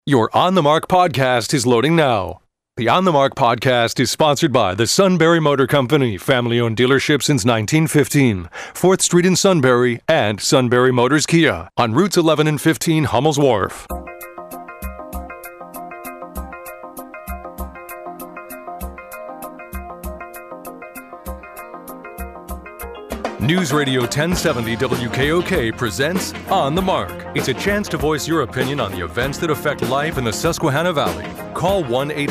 Your On the Mark podcast is loading now. The On the Mark podcast is sponsored by the Sunbury Motor Company, family-owned dealership since 1915, 4th Street in Sunbury, and Sunbury Motors Kia on routes 11 and 15 Hummel's Wharf. News Radio 1070 WKOK presents On the Mark. It's a chance to voice your opinion on the events that affect life in the Susquehanna Valley. Call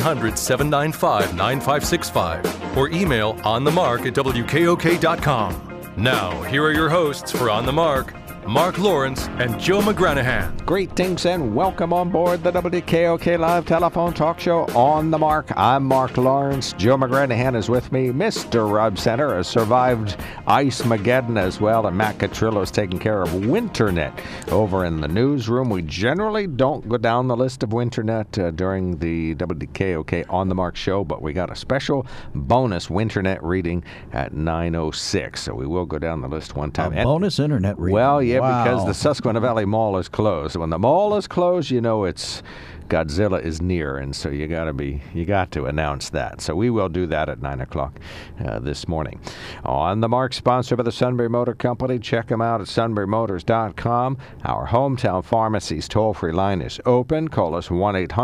1-800-795-9565 or email onthemark@wkok.com. Now, here are your hosts for On the Mark, Mark Lawrence and Joe McGranahan. Greetings and welcome on board the WKOK Live Telephone Talk Show On the Mark. I'm Mark Lawrence. Joe McGranahan is with me. Mr. Rob Center has survived Ice-Mageddon as well, and Matt Catrillo is taking care of Winternet over in the newsroom. We generally don't go down the list of Winternet during the WKOK On the Mark show, but we got a special bonus Winternet reading at 9:06, so we will go down the list one time. Bonus Internet reading? Well, yeah, wow. Because the Susquehanna Valley Mall is closed. When the mall is closed, you know it's Godzilla is near, and so you got to announce that. So we will do that at 9 o'clock this morning. On the Mark, sponsored by the Sunbury Motor Company. Check them out at sunburymotors.com. Our hometown pharmacy's toll-free line is open. Call us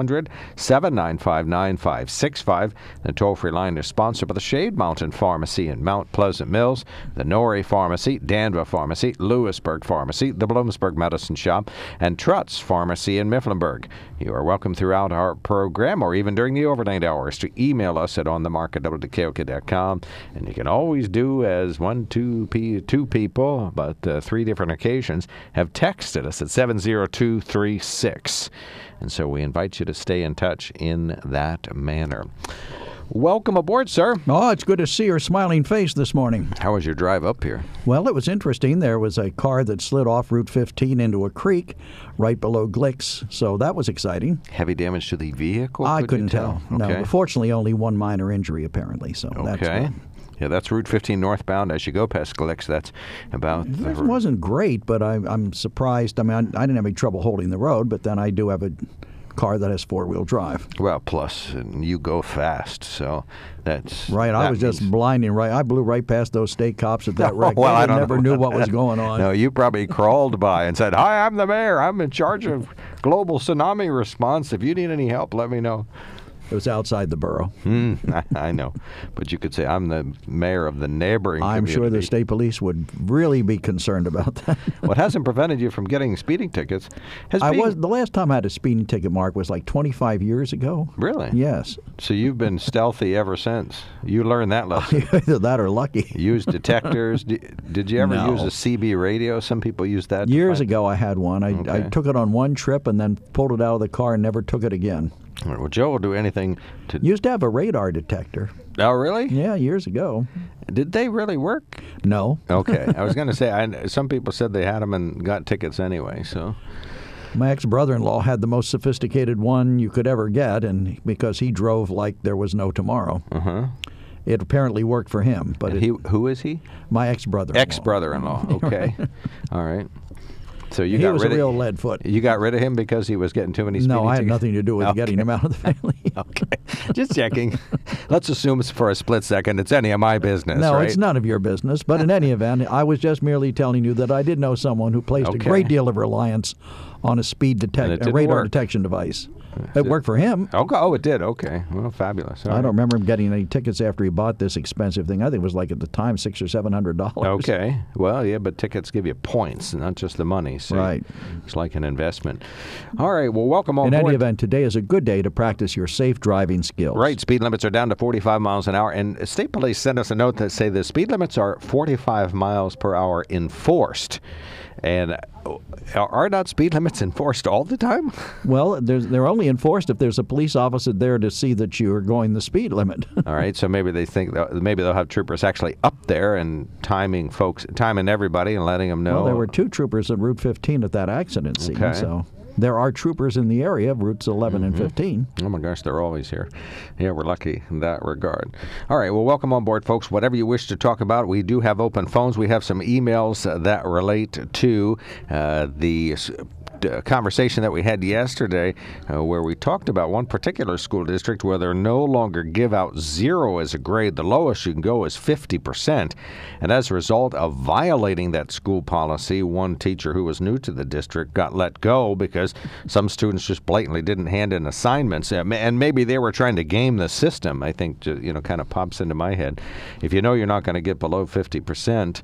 1-800-795-9565. The toll-free line is sponsored by the Shade Mountain Pharmacy in Mount Pleasant Mills, the Norrie Pharmacy, Danville Pharmacy, Lewisburg Pharmacy, the Bloomsburg Medicine Shop, and Trutz Pharmacy in Mifflinburg. You are welcome throughout our program or even during the overnight hours to email us at onthemark@wkok.com. And you can always do as two people, but 3 different occasions, have texted us at 70236. And so we invite you to stay in touch in that manner. Welcome aboard, sir. Oh, it's good to see your smiling face this morning. How was your drive up here? Well, it was interesting. There was a car that slid off Route 15 into a creek right below Glicks, so that was exciting. Heavy damage to the vehicle? I couldn't tell. Okay. No, fortunately, only one minor injury, apparently, so that's good. Yeah, that's Route 15 northbound. As you go past Glicks, that's about... It wasn't great, but I'm surprised. I mean, I didn't have any trouble holding the road, but then I do have a car that has 4-wheel drive. Well, plus you go fast, so that's right. I was just blinding right. I blew right past those state cops at that wreck. Well, I never knew what was going on. No, you probably crawled by and said, "Hi, I'm the mayor. I'm in charge of global tsunami response. If you need any help, let me know." It was outside the borough. I know. But you could say, I'm the mayor of the neighboring I'm community. sure the state police would really be concerned about that. What hasn't prevented you from getting speeding tickets the last time I had a speeding ticket, Mark, was like 25 years ago. Really? Yes. So you've been stealthy ever since. You learned that lesson. Either that or lucky. Use detectors. Did you ever use a CB radio? Some people use that. Years ago I had one. I took it on one trip and then pulled it out of the car and never took it again. All right, well, Joe will do anything to... Used to have a radar detector. Oh, really? Yeah, years ago. Did they really work? No. Okay. I was going to say, some people said they had them and got tickets anyway, so... My ex-brother-in-law had the most sophisticated one you could ever get, and because he drove like there was no tomorrow. Uh-huh. It apparently worked for him. But who is he? My ex-brother-in-law. Ex-brother-in-law. Okay. All right. So he was a real lead foot. You got rid of him because he was getting too many speeding tickets? No, I had nothing to do with getting him out of the family. Okay. Just checking. Let's assume for a split second it's any of my business, No, right? It's none of your business. But in any event, I was just merely telling you that I did know someone who placed a great deal of reliance on a radar detection device. It worked for him. Oh, it did. Okay. Well, fabulous. I don't remember him getting any tickets after he bought this expensive thing. I think it was like at the time $600 or $700. Okay. Well, yeah, but tickets give you points, not just the money. So right. It's like an investment. All right. Well, welcome on board. In any event, today is a good day to practice your safe driving skills. Right. Speed limits are down to 45 miles an hour. And state police sent us a note that say the speed limits are 45 miles per hour enforced. And are not speed limits enforced all the time? Well, they're only enforced if there's a police officer there to see that you're going the speed limit. All right, so maybe they think maybe they'll have troopers actually up there and timing everybody and letting them know. Well, there were 2 troopers at Route 15 at that accident scene, so there are troopers in the area of routes 11 and 15. Oh, my gosh, they're always here. Yeah, we're lucky in that regard. All right, well, welcome on board, folks. Whatever you wish to talk about, we do have open phones. We have some emails that relate to the conversation that we had yesterday where we talked about one particular school district where they no longer give out 0 as a grade. The lowest you can go is 50%. And as a result of violating that school policy, one teacher who was new to the district got let go because some students just blatantly didn't hand in assignments. And maybe they were trying to game the system, I think, kind of pops into my head. If you know you're not going to get below 50%,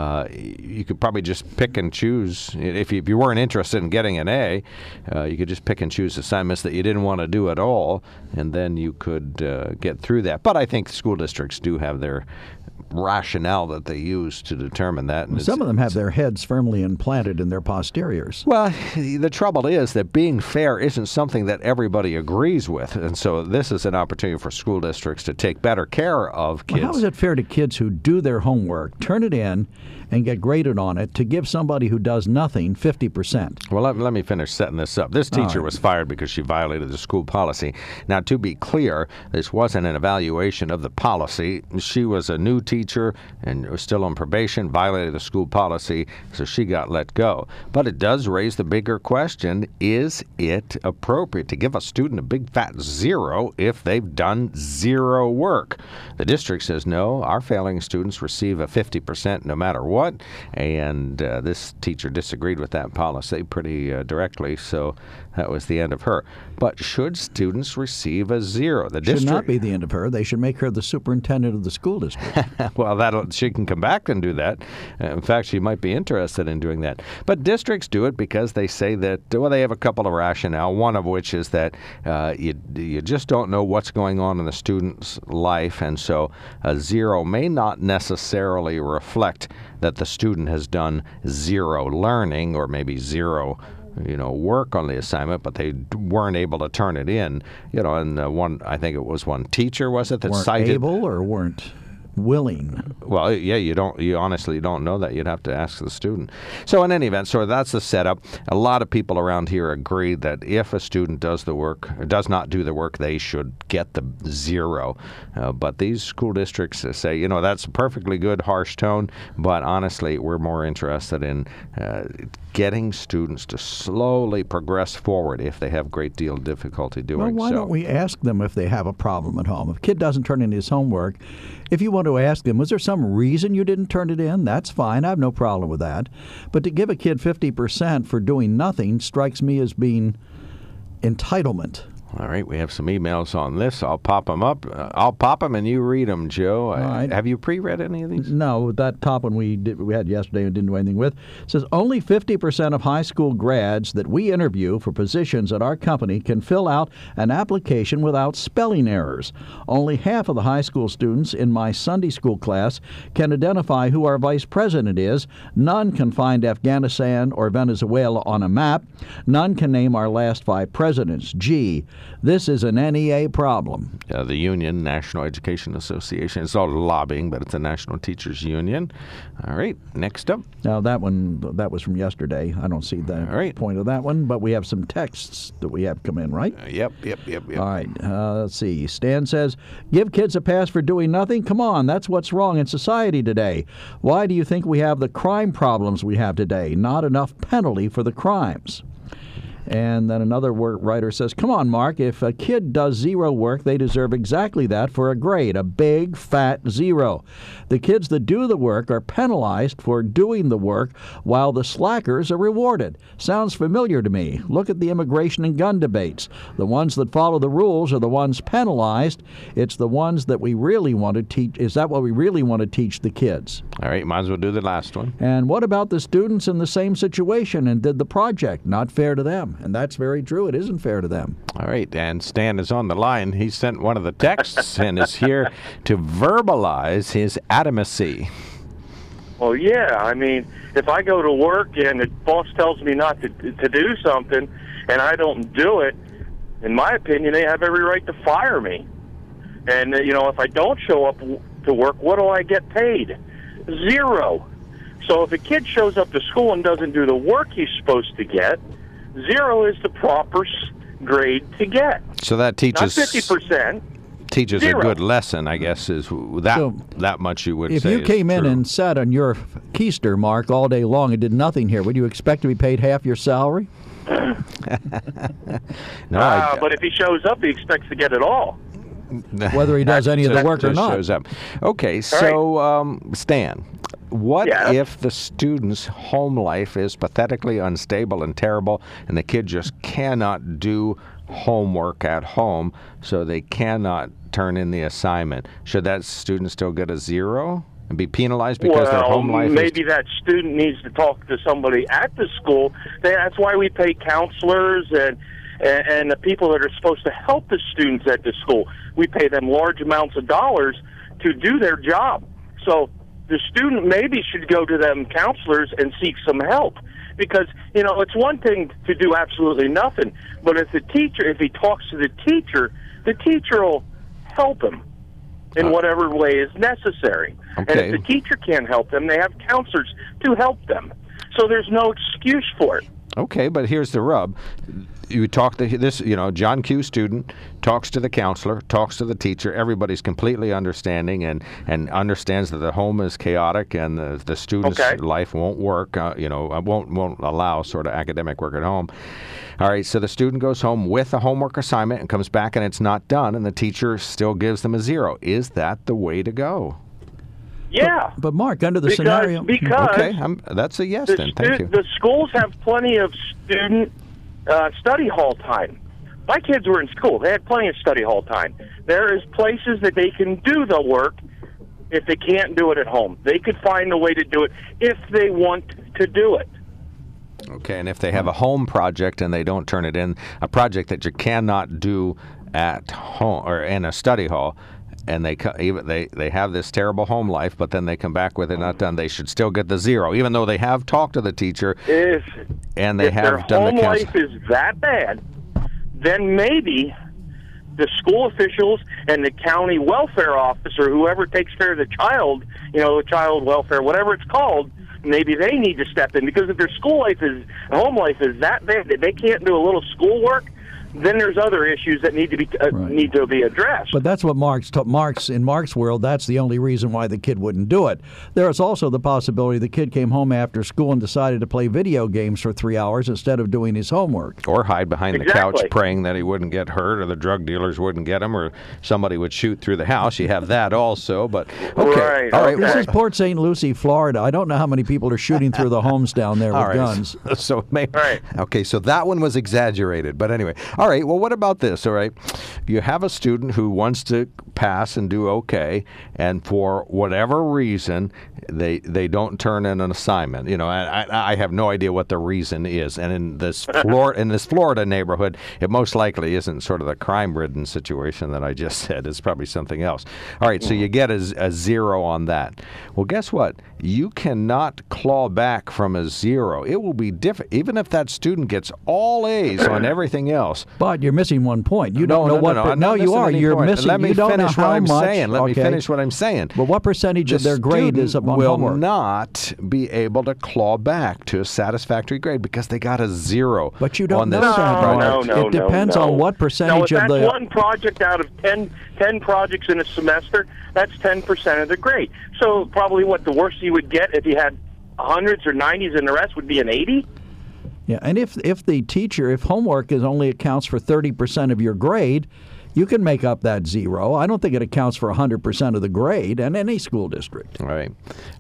you could probably just pick and choose. If you weren't interested in getting an A, you could just pick and choose assignments that you didn't want to do at all, and then you could get through that. But I think school districts do have their rationale that they use to determine that. And some of them have their heads firmly implanted in their posteriors. Well, the trouble is that being fair isn't something that everybody agrees with, and so this is an opportunity for school districts to take better care of kids. Well, how is it fair to kids who do their homework, turn it in, and get graded on it, to give somebody who does nothing 50%? Well, let me finish setting this up. This teacher was fired because she violated the school policy. Now, to be clear, this wasn't an evaluation of the policy. She was a new teacher and was still on probation, violated the school policy, so she got let go. But it does raise the bigger question, is it appropriate to give a student a big fat 0 if they've done 0 work? The district says no, our failing students receive a 50% no matter what. And this teacher disagreed with that policy pretty directly, so that was the end of her. But should students receive a 0? The district should not be the end of her. They should make her the superintendent of the school district. Well, she can come back and do that. In fact, she might be interested in doing that. But districts do it because they say that, well, they have a couple of rationale, one of which is that you just don't know what's going on in the student's life, and so a 0 may not necessarily reflect that the student has done 0 learning or maybe 0 work on the assignment, but they weren't able to turn it in. And I think it was one teacher, was it, that weren't cited able or weren't willing? Well, yeah, you honestly don't know that. You'd have to ask the student. So in any event, so that's the setup. A lot of people around here agree that if a student does not do the work, they should get the 0. But these school districts say, that's a perfectly good, harsh tone, but honestly, we're more interested in getting students to slowly progress forward if they have a great deal of difficulty doing so. Well, why don't we ask them if they have a problem at home? If a kid doesn't turn in his homework, if you want to ask them, was there some reason you didn't turn it in? That's fine. I have no problem with that. But to give a kid 50% for doing nothing strikes me as being entitlement. All right, we have some emails on this. I'll pop them up. I'll pop them and you read them, Joe. Right. Have you pre-read any of these? No, that top one we had yesterday and didn't do anything with. It says only 50% of high school grads that we interview for positions at our company can fill out an application without spelling errors. Only half of the high school students in my Sunday school class can identify who our vice president is. None can find Afghanistan or Venezuela on a map. None can name our last 5 presidents. Gee, this is an NEA problem. The union, National Education Association, it's all lobbying, but it's a national teachers union. All right, next up. Now, that was from yesterday. I don't see the point of that one, but we have some texts that we have come in, right? Yep. All right, let's see. Stan says, give kids a pass for doing nothing? Come on, that's what's wrong in society today. Why do you think we have the crime problems we have today? Not enough penalty for the crimes. And then another writer says, come on, Mark, if a kid does 0 work, they deserve exactly that for a grade, a big, fat 0. The kids that do the work are penalized for doing the work, while the slackers are rewarded. Sounds familiar to me. Look at the immigration and gun debates. The ones that follow the rules are the ones penalized. It's the ones that we really want to teach. Is that what we really want to teach the kids? All right, might as well do the last one. And what about the students in the same situation and did the project? Not fair to them. And that's very true. It isn't fair to them. All right, and Stan is on the line. He sent one of the texts and is here to verbalize his adamancy. Well, yeah. I mean, if I go to work and the boss tells me not to do something and I don't do it, in my opinion, they have every right to fire me. And, if I don't show up to work, what do I get paid? 0. So if a kid shows up to school and doesn't do the work he's supposed to get, 0 is the proper grade to get. So that teaches not 50%. Teaches 0. a good lesson, I guess, is that much you would say. If you came in true. and sat on your keister, Mark, all day long and did nothing here, would you expect to be paid half your salary? No, But if he shows up, he expects to get it all. Whether he does any of the work or just not. shows up. Okay, so Stan, what Yeah. if the student's home life is pathetically unstable and terrible, and the kid just cannot do homework at home, so they cannot turn in the assignment? Should that student still get a 0 and be penalized because their home life maybe that student needs to talk to somebody at the school. That's why we pay counselors and the people that are supposed to help the students at the school. We pay them large amounts of dollars to do their job. So the student maybe should go to them counselors and seek some help. Because, it's one thing to do absolutely nothing, but if he talks to the teacher will help him in whatever way is necessary. Okay. And if the teacher can't help them, they have counselors to help them. So there's no excuse for it. Okay, but here's the rub. You talk to this, John Q. student talks to the counselor, talks to the teacher. Everybody's completely understanding and understands that the home is chaotic and the student's life won't work. Won't allow sort of academic work at home. All right, so the student goes home with a homework assignment and comes back and it's not done, and the teacher still gives them a 0. Is that the way to go? Yeah. But Mark, under the scenario... Because okay, that's a yes then. Thank you. The schools have plenty of student study hall time. My kids were in school. They had plenty of study hall time. There is places that they can do the work if they can't do it at home. They could find a way to do it if they want to do it. Okay, and if they have a home project and they don't turn it in, a project that you cannot do at home or in a study hall, and they have this terrible home life, but then they come back with it not done, they should still get the 0, even though they have talked to the teacher and they have done the counseling. If their home life is that bad, then maybe the school officials and the county welfare officer, whoever takes care of the child, child welfare, whatever it's called, maybe they need to step in. Because if their home life is that bad that they can't do a little schoolwork, then there's other issues that need to be addressed. But that's what in Mark's world, that's the only reason why the kid wouldn't do it. There is also the possibility the kid came home after school and decided to play video games for 3 hours instead of doing his homework. Or hide behind the couch praying that he wouldn't get hurt or the drug dealers wouldn't get him or somebody would shoot through the house. You have that also, but okay. All right. This is Port St. Lucie, Florida. I don't know how many people are shooting through the homes down there with guns. So maybe, okay, so that one was exaggerated, but anyway. All right, well, what about this, all right? You have a student who wants to pass and do okay, and for whatever reason, they don't turn in an assignment. I have no idea what the reason is. And in this Florida neighborhood, it most likely isn't sort of the crime-ridden situation that I just said. It's probably something else. All right, so you get a 0 on that. Well, guess what? You cannot claw back from a 0. It will be different, even if that student gets all A's on everything else. But you're missing one point. You don't know what. No, you are. You're missing. Let me finish what I'm saying. Let me Okay. finish what I'm saying. Well, what percentage of their grade is up on homework? Will not be able to claw back to a satisfactory grade because they got a 0. But you don't on know this that. project. It depends on what percentage if of the. that's one project out of 10 projects in a semester, that's 10% of the grade. So probably the worst you would get if you had hundreds or 90s and the rest would be an 80? Yeah, and if homework only accounts for 30% of your grade, you can make up that 0. I don't think it accounts for 100% of the grade in any school district. All right.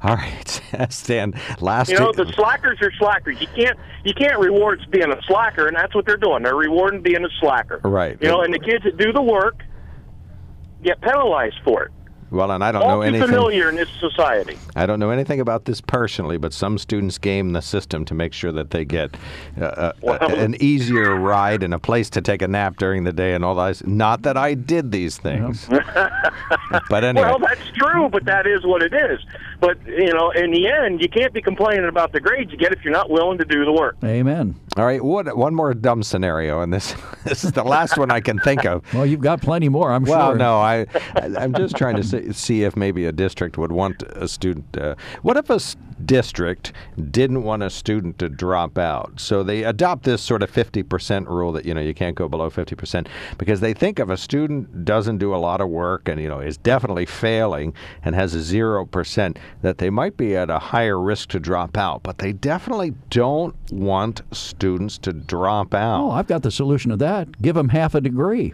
Stan, the slackers are slackers. You can't reward being a slacker, and that's what they're doing. They're rewarding being a slacker. Right. And the kids that do the work get penalized for it. Well, and I don't know anything. All too familiar in this society. I don't know anything about this personally, but some students game the system to make sure that they get an easier ride and a place to take a nap during the day and all that. Not that I did these things. But anyway. Well, that's true, but that is what it is. But, in the end, you can't be complaining about the grades you get if you're not willing to do the work. Amen. All right, one more dumb scenario, and this is the last one I can think of. Well, you've got plenty more, I'm sure. Well, no, I'm just trying to see if maybe a district would want a student. What if a district didn't want a student to drop out? So they adopt this sort of 50% rule that, you can't go below 50% because they think if a student doesn't do a lot of work and, is definitely failing and has a 0%, that they might be at a higher risk to drop out, but they definitely don't want students to drop out. Oh, I've got the solution to that. Give them half a degree.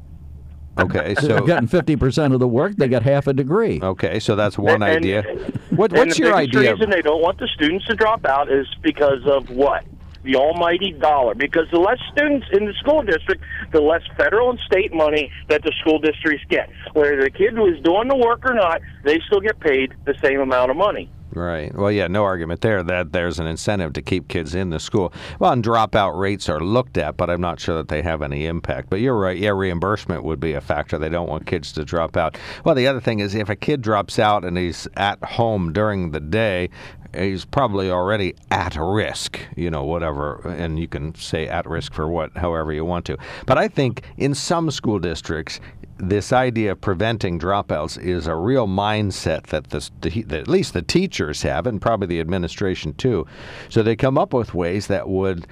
Okay, They're so getting 50% of the work. They get half a degree. okay, so that's one idea. What's and your the idea? biggest reason they don't want the students to drop out is because of what? The almighty dollar. Because the less students in the school district, the less federal and state money that the school districts get. Whether the kid was doing the work or not, they still get paid the same amount of money. Right. Well, yeah, no argument there that there's an incentive to keep kids in the school. Well, and dropout rates are looked at, but I'm not sure that they have any impact. But you're right. Yeah, reimbursement would be a factor. They don't want kids to drop out. Well, the other thing is if a kid drops out and he's at home during the day, he's probably already at risk, whatever. And you can say at risk for what, however you want to. But I think in some school districts, this idea of preventing dropouts is a real mindset that at least the teachers have, and probably the administration too. So they come up with ways that would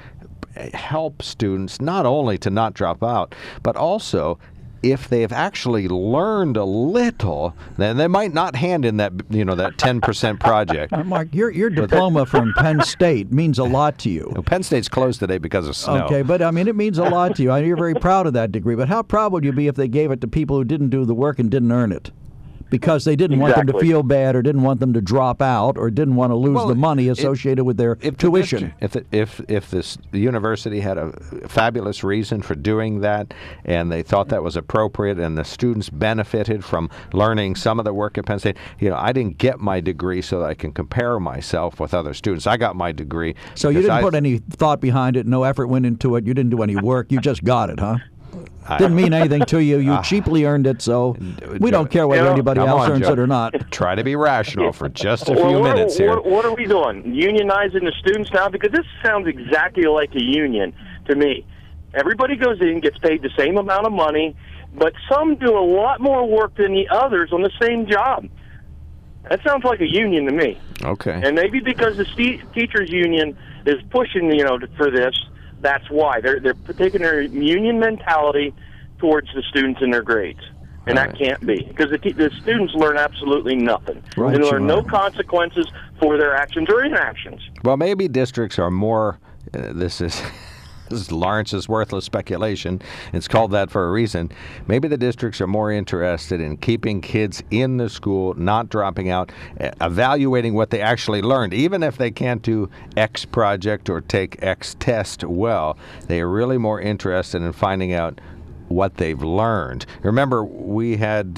help students not only to not drop out, but also if they have actually learned a little, then they might not hand in that that 10% project. Mark, your diploma from Penn State means a lot to you. Penn State's closed today because of snow. Okay, but I mean it means a lot to you. You're very proud of that degree. But how proud would you be if they gave it to people who didn't do the work and didn't earn it? Because they didn't want them to feel bad, or didn't want them to drop out, or didn't want to lose the money associated with their tuition. If the university had a fabulous reason for doing that, and they thought that was appropriate, and the students benefited from learning some of the work at Penn State, I didn't get my degree so that I can compare myself with other students. I got my degree. So you didn't put any thought behind it. No effort went into it. You didn't do any work. You just got it, huh? Didn't mean anything to you. You cheaply earned it, so we don't care whether anybody else earns it or not. Try to be rational for just a few minutes here. What are we doing? Unionizing the students now? Because this sounds exactly like a union to me. Everybody goes in, gets paid the same amount of money, but some do a lot more work than the others on the same job. That sounds like a union to me. Okay. And maybe because the teachers' union is pushing, for this, that's why they're taking their union mentality towards the students in their grades, and that can't be because the students learn absolutely nothing. Right, they learn no consequences for their actions or inactions. Well, maybe districts are more. This is Lawrence's worthless speculation. It's called that for a reason. Maybe the districts are more interested in keeping kids in the school, not dropping out, evaluating what they actually learned. Even if they can't do X project or take X test well, they are really more interested in finding out what they've learned. Remember, we had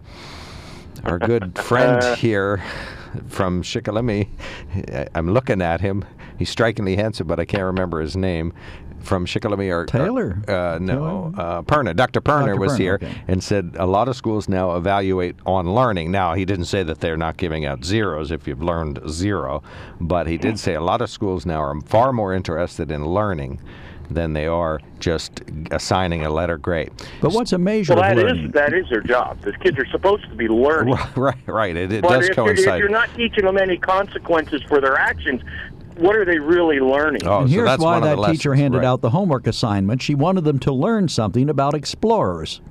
our good friend here from Shikellamy. I'm looking at him. He's strikingly handsome, but I can't remember his name. From Shikellamy Taylor? Perna. Dr. Perna was here and said a lot of schools now evaluate on learning. Now, he didn't say that they're not giving out zeros if you've learned zero, but he did say a lot of schools now are far more interested in learning than they are just assigning a letter grade. But what's a measure of learning? That is their job. The kids are supposed to be learning. Right. It does coincide. If you're not teaching them any consequences for their actions, what are they really learning? And here's why that teacher handed out the homework assignment. She wanted them to learn something about explorers.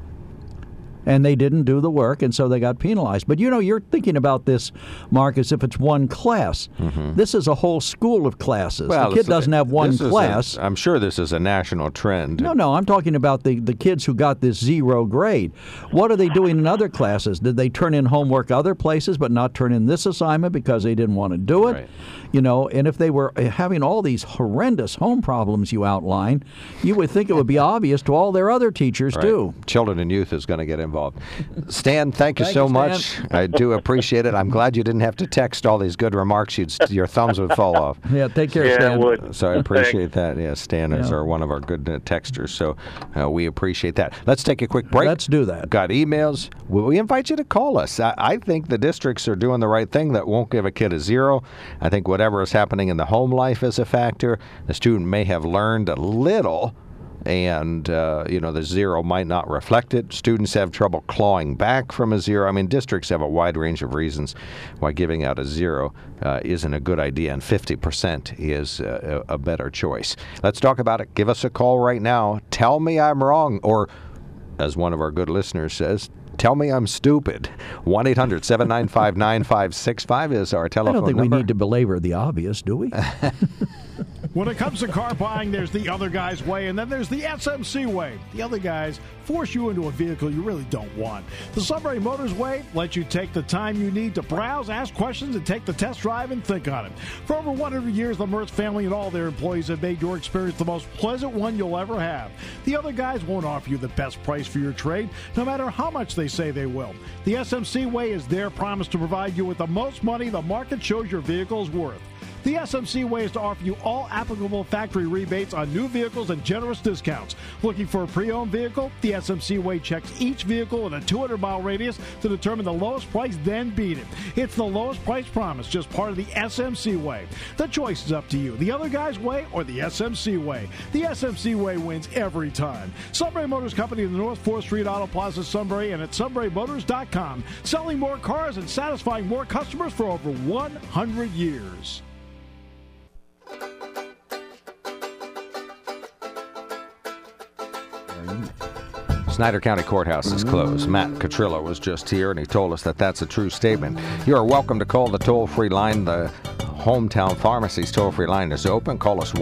And they didn't do the work, and so they got penalized. But you're thinking about this, Mark, as if it's one class. Mm-hmm. This is a whole school of classes. Well, the kid doesn't have one class. I'm sure this is a national trend. No, I'm talking about the kids who got this zero grade. What are they doing in other classes? Did they turn in homework other places but not turn in this assignment because they didn't want to do it? Right. And if they were having all these horrendous home problems you outline, you would think it would be obvious to all their other teachers, too. Children and youth is going to get involved. Stan, thank you so much. I do appreciate it. I'm glad you didn't have to text all these good remarks. Your thumbs would fall off. Yeah, take care, Stan. I would. So I appreciate that. Yeah, Stan is one of our good texters, so we appreciate that. Let's take a quick break. Let's do that. Got emails. We invite you to call us. I think the districts are doing the right thing that won't give a kid a zero. I think whatever is happening in the home life is a factor. The student may have learned a little, and the zero might not reflect it. Students have trouble clawing back from a zero. I mean, districts have a wide range of reasons why giving out a zero isn't a good idea, and 50% is a better choice. Let's talk about it. Give us a call right now. Tell me I'm wrong, or as one of our good listeners says, Tell me I'm stupid. 1-800-795-9565 is our telephone I don't think number. we need to belabor the obvious, do we? When it comes to car buying, there's the other guy's way, and then there's the SMC way. The other guys force you into a vehicle you really don't want. The Sunbury Motors way lets you take the time you need to browse, ask questions, and take the test drive and think on it. For over 100 years, the Mertz family and all their employees have made your experience the most pleasant one you'll ever have. The other guys won't offer you the best price for your trade, no matter how much they say they will. The SMC way is their promise to provide you with the most money the market shows your vehicle is worth. The SMC way is to offer you all applicable factory rebates on new vehicles and generous discounts. Looking for a pre-owned vehicle? The SMC way checks each vehicle in a 200-mile radius to determine the lowest price, then beat it. It's the lowest price promise, just part of the SMC way. The choice is up to you, the other guy's way or the SMC way. The SMC way wins every time. Sunbury Motors Company in the North 4th Street Auto Plaza, Sunbury, and at sunburymotors.com. Selling more cars and satisfying more customers for over 100 years. Snyder County Courthouse is closed. Matt Catrillo was just here, and he told us that that's a true statement. You are welcome to call the toll-free line. The Hometown Pharmacy's toll-free line is open. Call us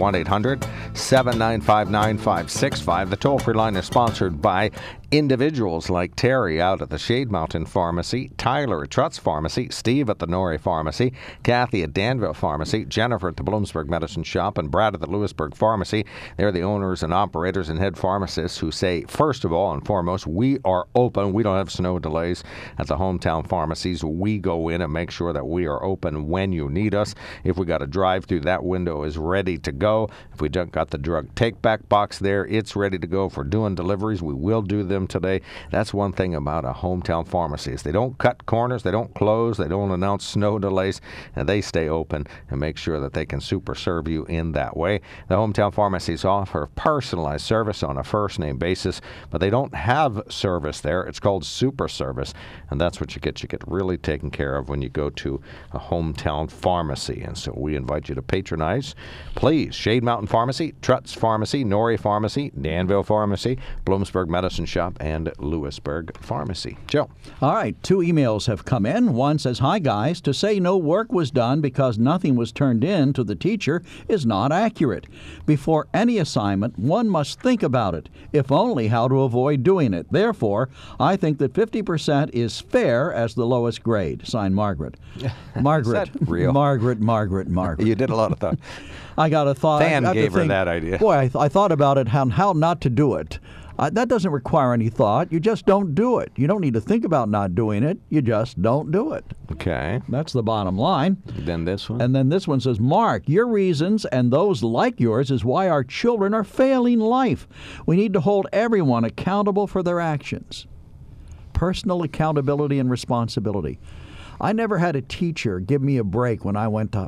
1-800-795-9565. The toll-free line is sponsored by individuals like Terry out at the Shade Mountain Pharmacy, Tyler at Trutz Pharmacy, Steve at the Norrie Pharmacy, Kathy at Danville Pharmacy, Jennifer at the Bloomsburg Medicine Shop, and Brad at the Lewisburg Pharmacy. They're the owners and operators and head pharmacists who say, first of all and foremost, we are open. We don't have snow delays at the Hometown Pharmacies. We go in and make sure that we are open when you need us. If we got a drive-through, that window is ready to go. If we don't got the drug take-back box there, it's ready to go. If we're doing deliveries, we will do them today. That's one thing about a Hometown Pharmacy is they don't cut corners, they don't close, they don't announce snow delays, and they stay open and make sure that they can super serve you in that way. The Hometown Pharmacies offer personalized service on a first-name basis, but they don't have service there. It's called super service, and that's what you get. You get really taken care of when you go to a Hometown Pharmacy, and so we invite you to patronize. Please, Shade Mountain Pharmacy, Trutz Pharmacy, Norrie Pharmacy, Danville Pharmacy, Bloomsburg Medicine Shop, and Lewisburg Pharmacy. Joe. All right, 2 emails have come in. One says, "Hi guys, to say no work was done because nothing was turned in to the teacher is not accurate. Before any assignment, one must think about it, if only how to avoid doing it. Therefore, I think that 50% is fair as the lowest grade." Signed, Margaret. Margaret. Is that real? Margaret. You did a lot of thought. I got a thought. Fan I gave her that idea. Boy, I thought about it, how not to do it. That doesn't require any thought. You just don't do it. You don't need to think about not doing it. You just don't do it. Okay. That's the bottom line. Then this one. And then this one says, "Mark, your reasons and those like yours is why our children are failing life. We need to hold everyone accountable for their actions. Personal accountability and responsibility. I never had a teacher give me a break when I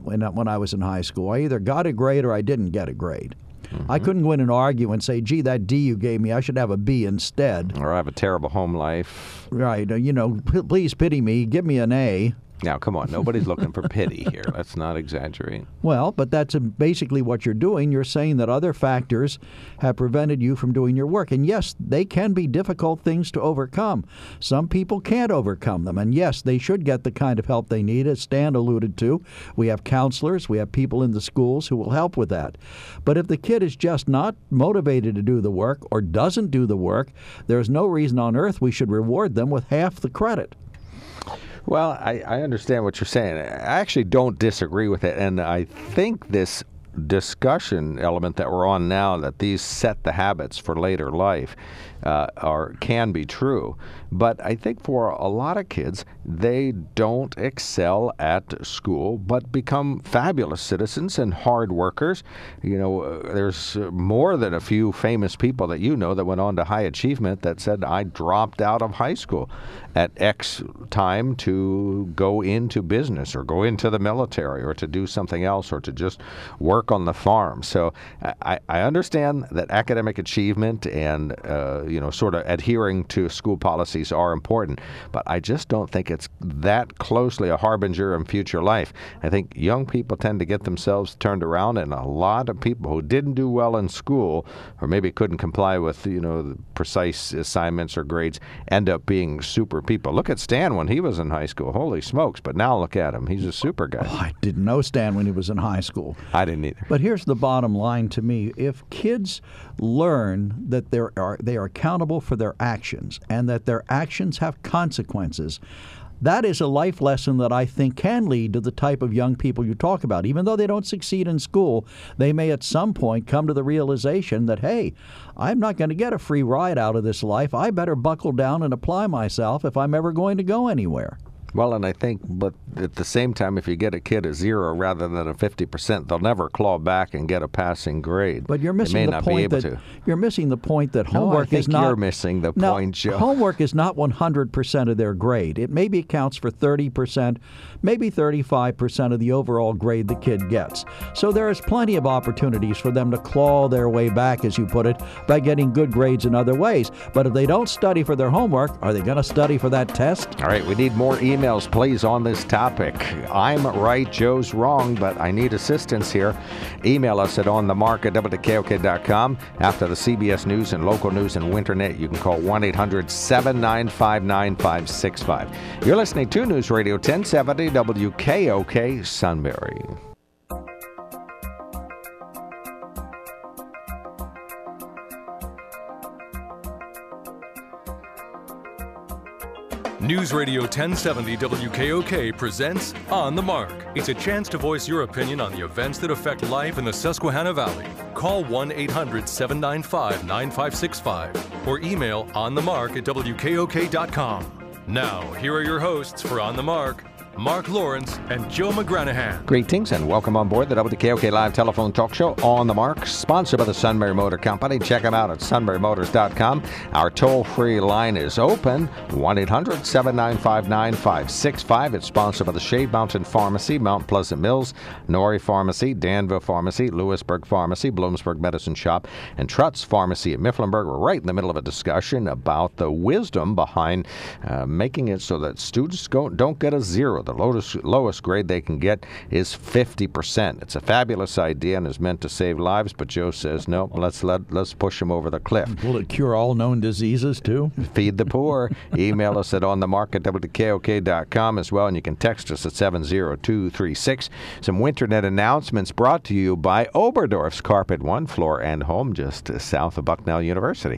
was in high school. I either got a grade or I didn't get a grade. I couldn't go in and argue and say, gee, that D you gave me, I should have a B instead. Or I have a terrible home life. Right. Please pity me. Give me an A. Now, come on. Nobody's looking for pity here. Let's not exaggerate. Well, but that's basically what you're doing. You're saying that other factors have prevented you from doing your work. And yes, they can be difficult things to overcome. Some people can't overcome them. And yes, they should get the kind of help they need, as Stan alluded to. We have counselors. We have people in the schools who will help with that. But if the kid is just not motivated to do the work or doesn't do the work, there's no reason on earth we should reward them with half the credit. Well, I understand what you're saying. I actually don't disagree with it. And I think this discussion element that we're on now, that these set the habits for later life, can be true. But I think for a lot of kids, they don't excel at school, but become fabulous citizens and hard workers. There's more than a few famous people that that went on to high achievement that said, I dropped out of high school at X time to go into business or go into the military or to do something else or to just work on the farm. So I understand that academic achievement and sort of adhering to school policies are important. But I just don't think it's that closely a harbinger of future life. I think young people tend to get themselves turned around, and a lot of people who didn't do well in school or maybe couldn't comply with, the precise assignments or grades end up being super people. Look at Stan when he was in high school. Holy smokes. But now look at him. He's a super guy. Oh, I didn't know Stan when he was in high school. I didn't either. But here's the bottom line to me. If kids learn that they are accountable for their actions and that their actions have consequences, that is a life lesson that I think can lead to the type of young people you talk about. Even though they don't succeed in school, they may at some point come to the realization that, hey, I'm not going to get a free ride out of this life. I better buckle down and apply myself if I'm ever going to go anywhere. Well, and I think, but at the same time, if you get a kid a 0 rather than a 50%, they'll never claw back and get a passing grade. But you're missing the point that you're missing the point that homework is not. You're missing the point, Joe. Homework is not 100% of their grade. It maybe accounts for 30%, maybe 35% of the overall grade the kid gets. So there is plenty of opportunities for them to claw their way back, as you put it, by getting good grades in other ways. But if they don't study for their homework, are they going to study for that test? All right, we need more emails, please, on this topic. I'm right, Joe's wrong, but I need assistance here. Email us at onthemark@wkok.com. After the CBS News and local news and Winternet, you can call 1-800-795-9565. You're listening to News Radio 1070 WKOK Sunbury. News Radio 1070 WKOK presents On the Mark. It's a chance to voice your opinion on the events that affect life in the Susquehanna Valley. Call 1-800-795-9565 or email onthemark@wkok.com. Now, here are your hosts for On the Mark, Mark Lawrence and Joe McGranahan. Greetings and welcome on board the WKOK Live Telephone Talk Show On the Mark, sponsored by the Sunbury Motor Company. Check them out at sunburymotors.com. Our toll-free line is open, 1-800-795-9565. It's sponsored by the Shade Mountain Pharmacy, Mount Pleasant Mills, Norrie Pharmacy, Danville Pharmacy, Lewisburg Pharmacy, Bloomsburg Medicine Shop, and Trutz Pharmacy at Mifflinburg. We're right in the middle of a discussion about the wisdom behind making it so that students don't get a 0. The lowest grade they can get is 50%. It's a fabulous idea and is meant to save lives, but Joe says, no, let's push them over the cliff. Will it cure all known diseases, too? Feed the poor. Email us at onthemark@wkok.com as well, and you can text us at 70236. Some Winternet announcements brought to you by Oberdorf's Carpet One Floor and Home, just south of Bucknell University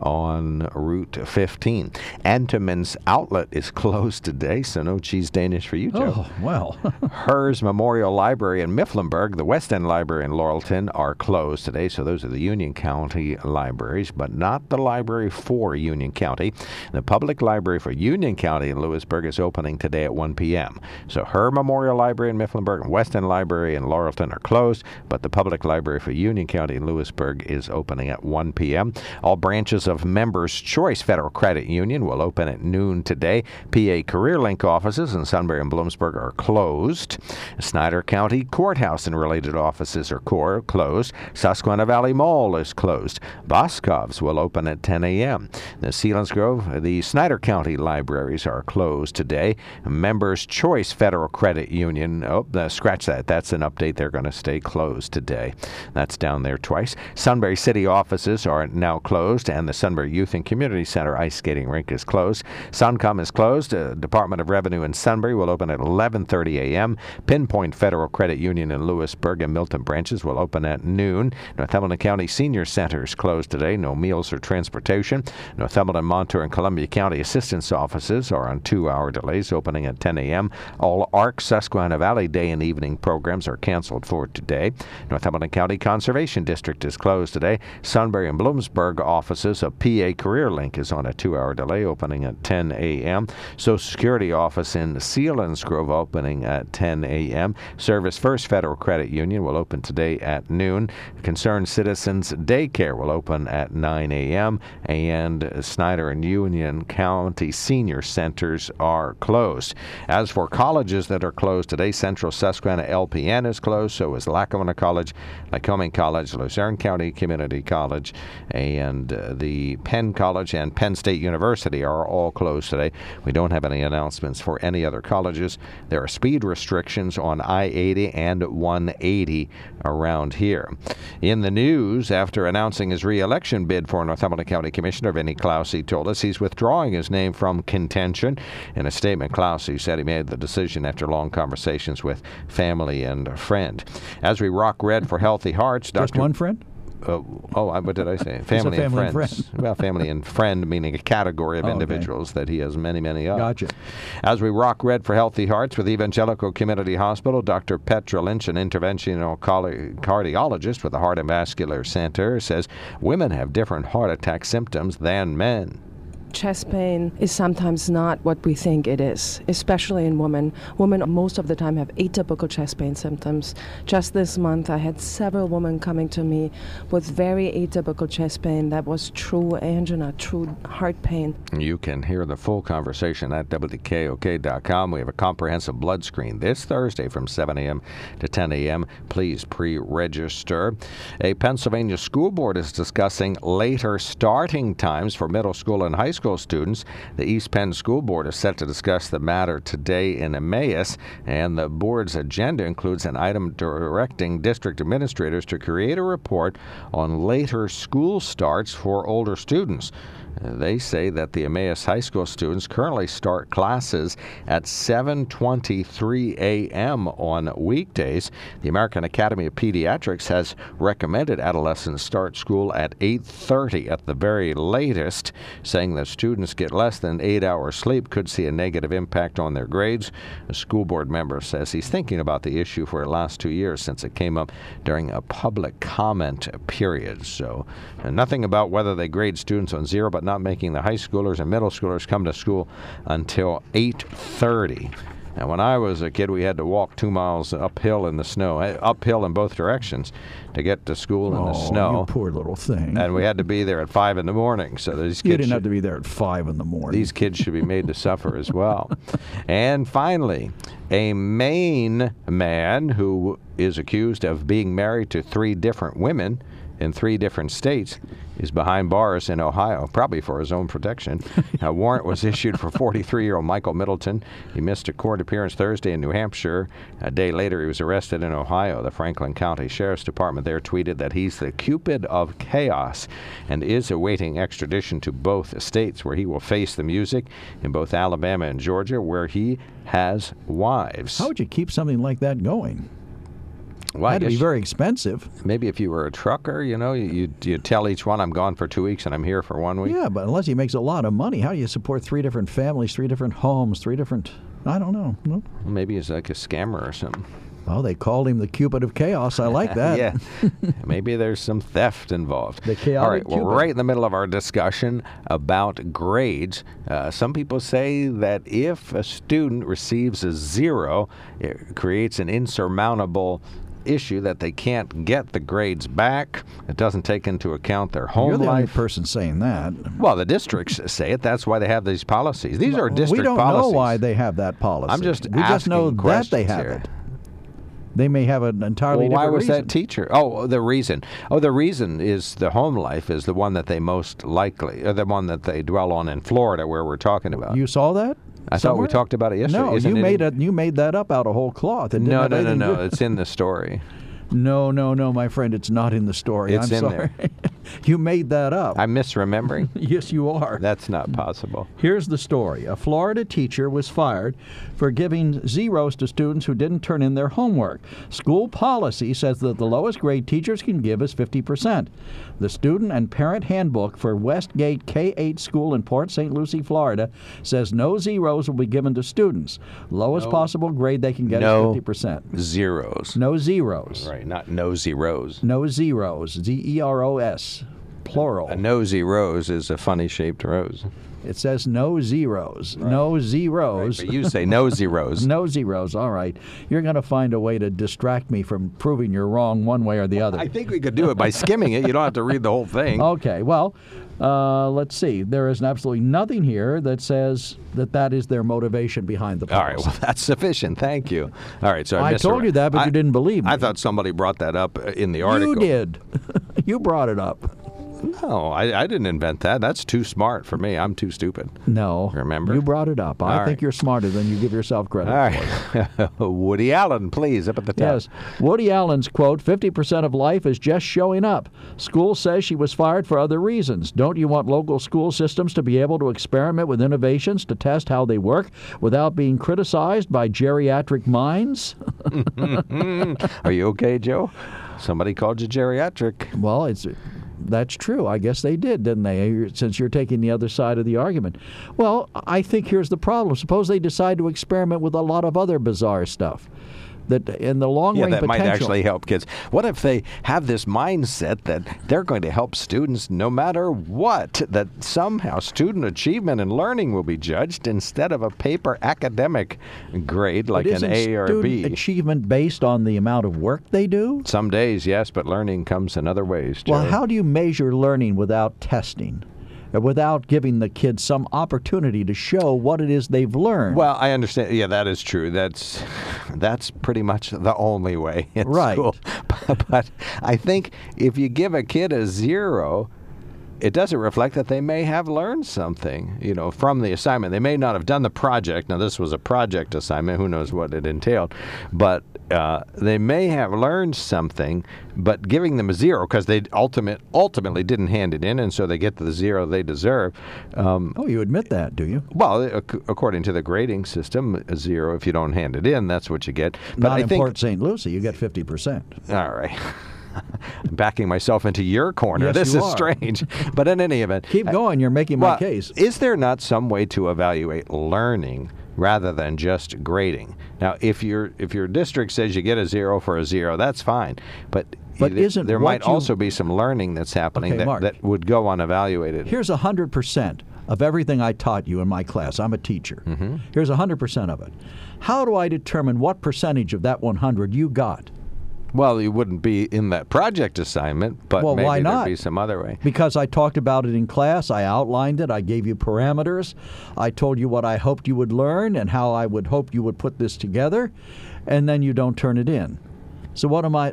on Route 15. Entenmann's Outlet is closed today, so no cheese Danish for you, Joe. Oh, well. Herz Memorial Library in Mifflinburg, the West End Library in Laurelton are closed today, so those are the Union County libraries, but not the library for Union County. The Public Library for Union County in Lewisburg is opening today at 1 p.m. So Herz Memorial Library in Mifflinburg and West End Library in Laurelton are closed, but the Public Library for Union County in Lewisburg is opening at 1 p.m. All branches of Members Choice Federal Credit Union will open at noon today. PA CareerLink offices in Sunbury and Bloomsburg are closed. Snyder County Courthouse and related offices are closed. Susquehanna Valley Mall is closed. Boscov's will open at 10 a.m. The Selinsgrove, the Snyder County libraries are closed today. Members Choice Federal Credit Union, scratch that. That's an update. They're going to stay closed today. That's down there twice. Sunbury City offices are now closed, and the Sunbury Youth and Community Center ice skating rink is closed. Suncom is closed. Department of Revenue in Sunbury will open at 11:30 a.m. Pinpoint Federal Credit Union in Lewisburg and Milton branches will open at noon. Northumberland County Senior Center is closed today. No meals or transportation. Northumberland, Montour, and Columbia County Assistance Offices are on 2-hour delays, opening at 10 a.m. All ARC Susquehanna Valley day and evening programs are canceled for today. Northumberland County Conservation District is closed today. Sunbury and Bloomsburg offices of PA CareerLink is on a 2-hour delay, opening at 10 a.m. Social Security office in Seal Selinsgrove opening at 10 a.m. Service First Federal Credit Union will open today at noon. Concerned Citizens Daycare will open at 9 a.m. And Snyder and Union County Senior Centers are closed. As for colleges that are closed today, Central Susquehanna LPN is closed, so is Lackawanna College, Lycoming College, Luzerne County Community College, and the Penn College and Penn State University are all closed today. We don't have any announcements for any other colleges. There are speed restrictions on I-80 and 180 around here. In the news, after announcing his re-election bid for Northumberland County Commissioner, Vinnie Clousey told us he's withdrawing his name from contention. In a statement, Clousey said he made the decision after long conversations with family and a friend. As we rock red for Healthy Hearts, Just one friend? What did I say? Family and friends. Well, family and friend meaning a category of individuals that he has many, many of. Gotcha. As we rock red for Healthy Hearts with Evangelical Community Hospital, Dr. Petra Lynch, an interventional cardiologist with the Heart and Vascular Center, says women have different heart attack symptoms than men. Chest pain is sometimes not what we think it is, especially in women. Women most of the time have atypical chest pain symptoms. Just this month, I had several women coming to me with very atypical chest pain that was true angina, true heart pain. You can hear the full conversation at WKOK.com. We have a comprehensive blood screen this Thursday from 7 a.m. to 10 a.m. Please pre-register. A Pennsylvania school board is discussing later starting times for middle school and high school students. The East Penn School Board is set to discuss the matter today in Emmaus, and the board's agenda includes an item directing district administrators to create a report on later school starts for older students. They say that the Emmaus High School students currently start classes at 7:23 a.m. on weekdays. The American Academy of Pediatrics has recommended adolescents start school at 8:30 at the very latest, saying that students get less than 8 hours sleep could see a negative impact on their grades. A school board member says he's thinking about the issue for the last 2 years since it came up during a public comment period. So nothing about whether they grade students on zero, but not making the high schoolers and middle schoolers come to school until 8:30. Now, when I was a kid, we had to walk 2 miles uphill in the snow, uphill in both directions, to get to school in the snow. You poor little thing. And we had to be there at 5 in the morning. So these kids You didn't have to be there at 5 in the morning. These kids should be made to suffer as well. And finally, a Maine man who is accused of being married to 3 different women in 3 different states is behind bars in Ohio, probably for his own protection. A warrant was issued for 43-year-old Michael Middleton. He missed a court appearance Thursday in New Hampshire. A day later, he was arrested in Ohio. The Franklin County Sheriff's Department there tweeted that he's the Cupid of chaos and is awaiting extradition to both states, where he will face the music in both Alabama and Georgia, where he has wives. How would you keep something like that going? Well, That'd be very expensive. Maybe if you were a trucker, you tell each one, I'm gone for 2 weeks and I'm here for 1 week. Yeah, but unless he makes a lot of money, how do you support 3 different families, 3 different homes, 3 different... I don't know. No? Maybe he's like a scammer or something. Well, they called him the Cupid of Chaos. I like that. Yeah. Maybe there's some theft involved. The chaotic All right, Cupid. well, right in the middle of our discussion about grades, some people say that if a student receives a 0, it creates an insurmountable issue that they can't get the grades back. It doesn't take into account their home You're the only life. person saying that. Well, the districts say it. That's why they have these policies. These are district We don't policies. know why they have that policy. I'm just We just know asking that they questions have here. it. They may have an entirely Well, why different was reason. that teacher? Oh, the reason. Oh, the reason is the home life is the one that they most likely, or the one that they dwell on in Florida, where we're talking about. You saw that? I thought we somewhere? talked about it yesterday. No, Isn't it you made that up out of whole cloth. It didn't No, have no, no, anything to no. do- It's in the story. No, my friend. It's not in the story. It's I'm in sorry. You made that up. I'm misremembering. Yes, you are. That's not possible. Here's the story. A Florida teacher was fired for giving zeros to students who didn't turn in their homework. School policy says that the lowest grade teachers can give is 50%. The student and parent handbook for Westgate K-8 school in Port St. Lucie, Florida, says no zeros will be given to students. Lowest possible grade they can get is 50%. Zeros. No zeros. Right, not no zeros. No zeros. Zeros. plural. A nosy rose is a funny-shaped rose. It says no zeros. Right. No zeros. Right, but you say nosy rose. No zeros. All right. You're going to find a way to distract me from proving you're wrong one way or the other. I think we could do it by skimming it. You don't have to read the whole thing. Okay. Well, let's see. There is absolutely nothing here that says that is their motivation behind the policy. All right. Well, that's sufficient. Thank you. All right. So I told you that, but you didn't believe me. I thought somebody brought that up in the article. You did. You brought it up. No, I didn't invent that. That's too smart for me. I'm too stupid. No. Remember? You brought it up. I think you're smarter than you give yourself credit for. All right. Woody Allen, please, up at the top. Yes. Woody Allen's quote, 50% of life is just showing up. School says she was fired for other reasons. Don't you want local school systems to be able to experiment with innovations to test how they work without being criticized by geriatric minds? Are you okay, Joe? Somebody called you geriatric. Well, that's true. I guess they did, didn't they, since you're taking the other side of the argument. Well, I think here's the problem. Suppose they decide to experiment with a lot of other bizarre stuff. That in the long range that potential, might actually help kids. What if they have this mindset that they're going to help students no matter what, that somehow student achievement and learning will be judged instead of a paper academic grade like an A or a B? Student achievement based on the amount of work they do? Some days, yes, but learning comes in other ways, Joe. Well, how do you measure learning without testing? Without giving the kids some opportunity to show what it is they've learned. Well, I understand. Yeah, that is true. That's pretty much the only way in school. But I think if you give a kid a 0, it doesn't reflect that they may have learned something, from the assignment. They may not have done the project. Now, this was a project assignment. Who knows what it entailed? But they may have learned something, but giving them a 0 because they ultimately didn't hand it in, and so they get the 0 they deserve. You admit that, do you? Well, according to the grading system, a 0, if you don't hand it in, that's what you get. But not in Port St. Lucie, you get 50%. All right. I'm backing myself into your corner. Yes, this is strange. But in any event. Keep going. You're making my case. Is there not some way to evaluate learning rather than just grading? Now, if your district says you get a 0 for a 0, that's fine. But there might also be some learning that's happening that would go unevaluated. Here's 100% of everything I taught you in my class. I'm a teacher. Mm-hmm. Here's 100% of it. How do I determine what percentage of that 100 you got? Well, you wouldn't be in that project assignment, but maybe why not? There'd be some other way. Because I talked about it in class, I outlined it, I gave you parameters, I told you what I hoped you would learn and how I would hope you would put this together, and then you don't turn it in. So what am I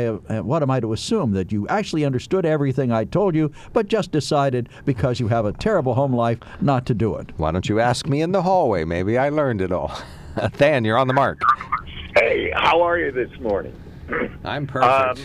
to assume? That you actually understood everything I told you, but just decided because you have a terrible home life not to do it? Why don't you ask me in the hallway? Maybe I learned it all. Than, you're on the mark. Hey, how are you this morning? I'm perfect.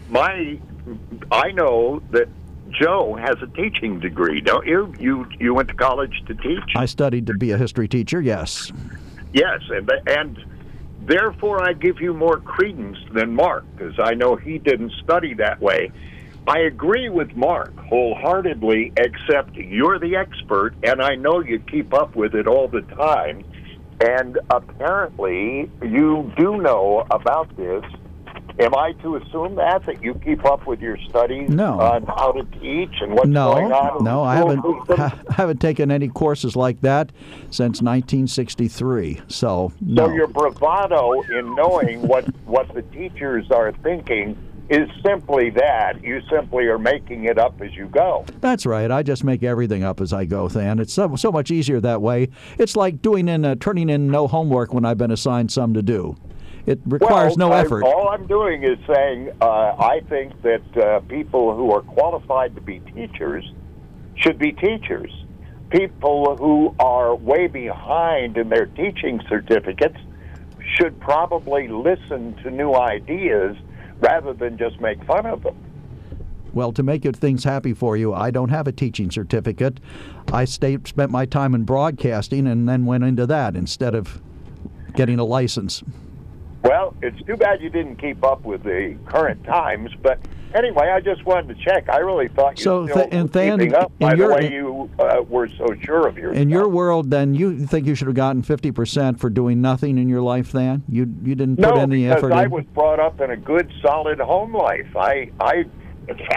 I know that Joe has a teaching degree, don't you? You went to college to teach? I studied to be a history teacher, yes. Yes, and therefore I give you more credence than Mark, because I know he didn't study that way. I agree with Mark wholeheartedly, except you're the expert, and I know you keep up with it all the time. And apparently you do know about this. Am I to assume that you keep up with your studies on how to teach and what's going on? No, I haven't taken any courses like that since 1963. So, no. So your bravado in knowing what the teachers are thinking is simply that. You simply are making it up as you go. That's right. I just make everything up as I go, Than. It's so much easier that way. It's like turning in no homework when I've been assigned some to do. It requires no effort. All I'm doing is saying I think that people who are qualified to be teachers should be teachers. People who are way behind in their teaching certificates should probably listen to new ideas rather than just make fun of them. Well, to make things happy for you, I don't have a teaching certificate. I spent my time in broadcasting and then went into that instead of getting a license. Well, it's too bad you didn't keep up with the current times, but anyway, I just wanted to check. I really thought you were keeping up by the way you were so sure of yourself. In your world, then, you think you should have gotten 50% for doing nothing in your life, then? You didn't put any effort in? No, because I was brought up in a good, solid home life. In fact,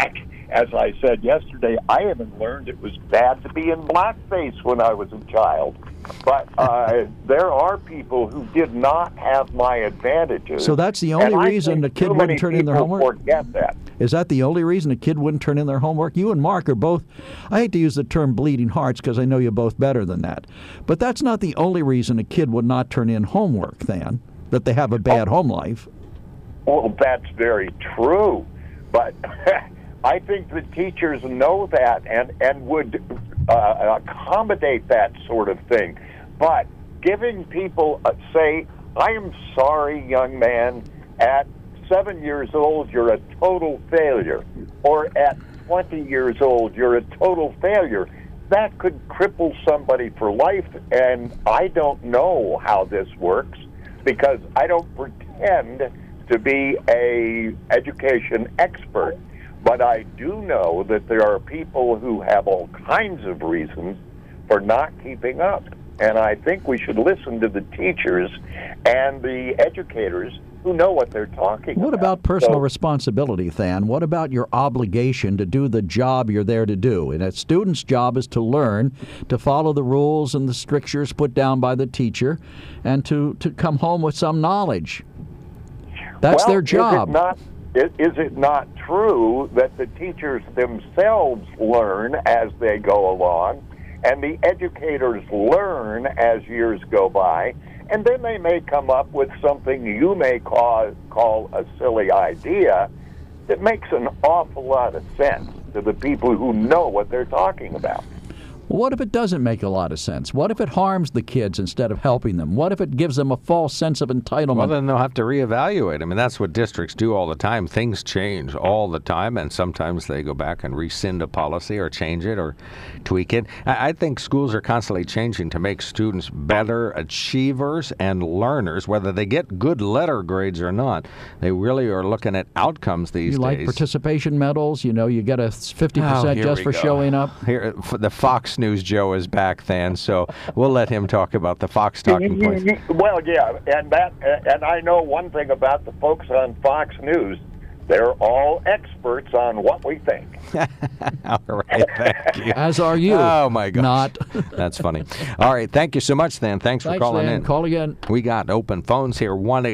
as I said yesterday, I haven't learned it was bad to be in blackface when I was a child. But there are people who did not have my advantages. So that's the only reason the kid wouldn't turn in their homework? Forget that. Is that the only reason a kid wouldn't turn in their homework? You and Mark are both, I hate to use the term bleeding hearts because I know you're both better than that. But that's not the only reason a kid would not turn in homework, Than, that they have a bad home life. Well, that's very true. But I think the teachers know that and would accommodate that sort of thing. But giving people, say, I am sorry, young man, at 7 years old, you're a total failure. Or at 20 years old, you're a total failure. That could cripple somebody for life. And I don't know how this works because I don't pretend to be a education expert. But I do know that there are people who have all kinds of reasons for not keeping up. And I think we should listen to the teachers and the educators who know what they're talking about. What about personal responsibility, Than? What about your obligation to do the job you're there to do? And a student's job is to learn, to follow the rules and the strictures put down by the teacher, and to come home with some knowledge. That's their job. Is it not true that the teachers themselves learn as they go along, and the educators learn as years go by, and then they may come up with something you may call a silly idea that makes an awful lot of sense to the people who know what they're talking about? What if it doesn't make a lot of sense? What if it harms the kids instead of helping them? What if it gives them a false sense of entitlement? Well, then they'll have to reevaluate. I mean, that's what districts do all the time. Things change all the time, and sometimes they go back and rescind a policy or change it or tweak it. I think schools are constantly changing to make students better achievers and learners, whether they get good letter grades or not. They really are looking at outcomes these days. You like participation medals? You know, you get a 50% just for showing up. Here, the Fox News Joe is back, then, so we'll let him talk about the Fox talking points. Well, yeah, and I know one thing about the folks on Fox News. They're all experts on what we think. All right, thank you. As are you. Oh, my gosh. Not. That's funny. All right, thank you so much, Than. Thanks for calling in. Call again. We got open phones here,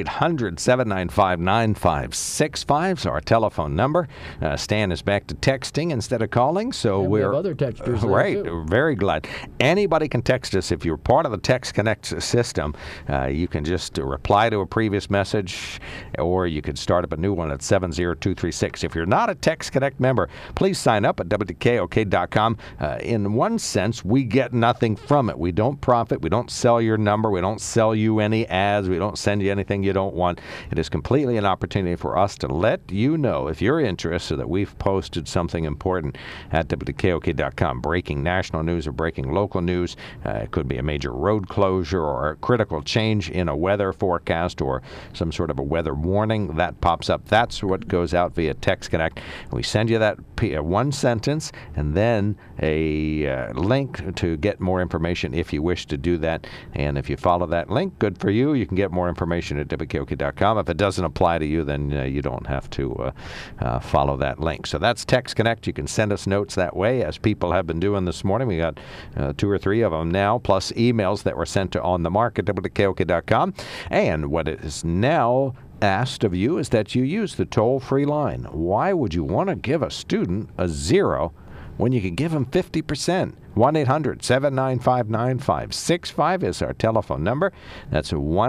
1-800-795-9565 is our telephone number. Stan is back to texting instead of calling, so we have other texters there, right, too. Very glad. Anybody can text us. If you're part of the Text Connect system, you can just reply to a previous message, or you could start up a new one at 70236. If you're not a Text Connect member, please sign up at WKOK.com. In one sense, we get nothing from it. We don't profit. We don't sell your number. We don't sell you any ads. We don't send you anything you don't want. It is completely an opportunity for us to let you know, if you're interested, that we've posted something important at WKOK.com. Breaking national news or breaking local news. It could be a major road closure or a critical change in a weather forecast or some sort of a weather warning. That pops up. That's what goes out via Text Connect. We send you that one sentence and then a link to get more information if you wish to do that. And if you follow that link, good for you. You can get more information at WKOK.com. If it doesn't apply to you, then you don't have to follow that link. So that's Text Connect. You can send us notes that way, as people have been doing this morning. We got 2 or 3 of them now, plus emails that were sent to On the Mark at WKOK.com. And what is now asked of you is that you use the toll-free line. Why would you want to give a student a 0 when you can give them 50%? 1-800-795-9565 is our telephone number. That's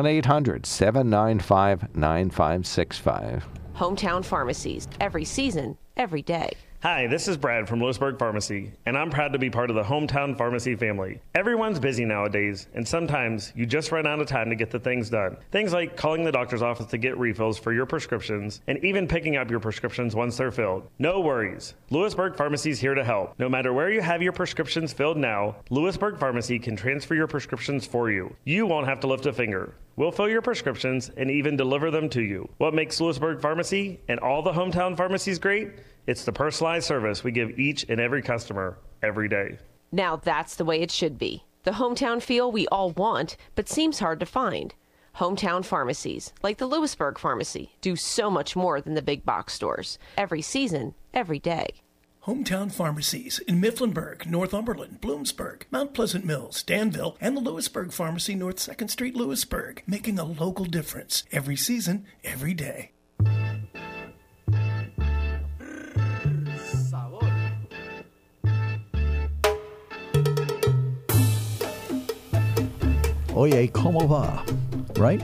1-800-795-9565. Hometown Pharmacies. Every season, every day. Hi, this is Brad from Lewisburg Pharmacy, and I'm proud to be part of the Hometown Pharmacy family. Everyone's busy nowadays, and sometimes you just run out of time to get the things done. Things like calling the doctor's office to get refills for your prescriptions, and even picking up your prescriptions once they're filled. No worries. Lewisburg Pharmacy is here to help. No matter where you have your prescriptions filled now, Lewisburg Pharmacy can transfer your prescriptions for you. You won't have to lift a finger. We'll fill your prescriptions and even deliver them to you. What makes Lewisburg Pharmacy and all the hometown pharmacies great? It's the personalized service we give each and every customer every day. Now that's the way it should be. The hometown feel we all want, but seems hard to find. Hometown pharmacies, like the Lewisburg Pharmacy, do so much more than the big box stores. Every season, every day. Hometown Pharmacies in Mifflinburg, Northumberland, Bloomsburg, Mount Pleasant Mills, Danville, and the Lewisburg Pharmacy, North 2nd Street, Lewisburg, making a local difference every season, every day. Oye, como va? Right?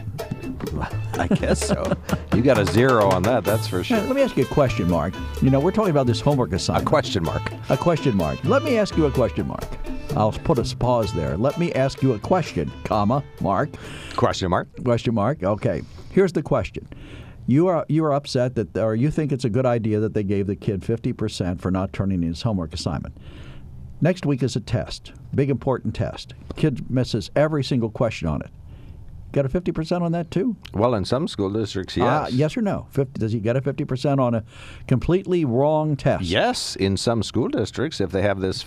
I guess so. You got a 0 on that, that's for sure. Now, let me ask you a question, Mark. You know, we're talking about this homework assignment. A question mark. A question mark. Let me ask you a question mark. I'll put a pause there. Let me ask you a question, comma, Mark. Question mark. Question mark. Okay. Here's the question. You are upset that, or you think it's a good idea that they gave the kid 50% for not turning in his homework assignment. Next week is a test, big important test. Kid misses every single question on it. Got a 50% on that too? Well, in some school districts, yes. Yes or no? Does he get a 50% on a completely wrong test? Yes, in some school districts, if they have this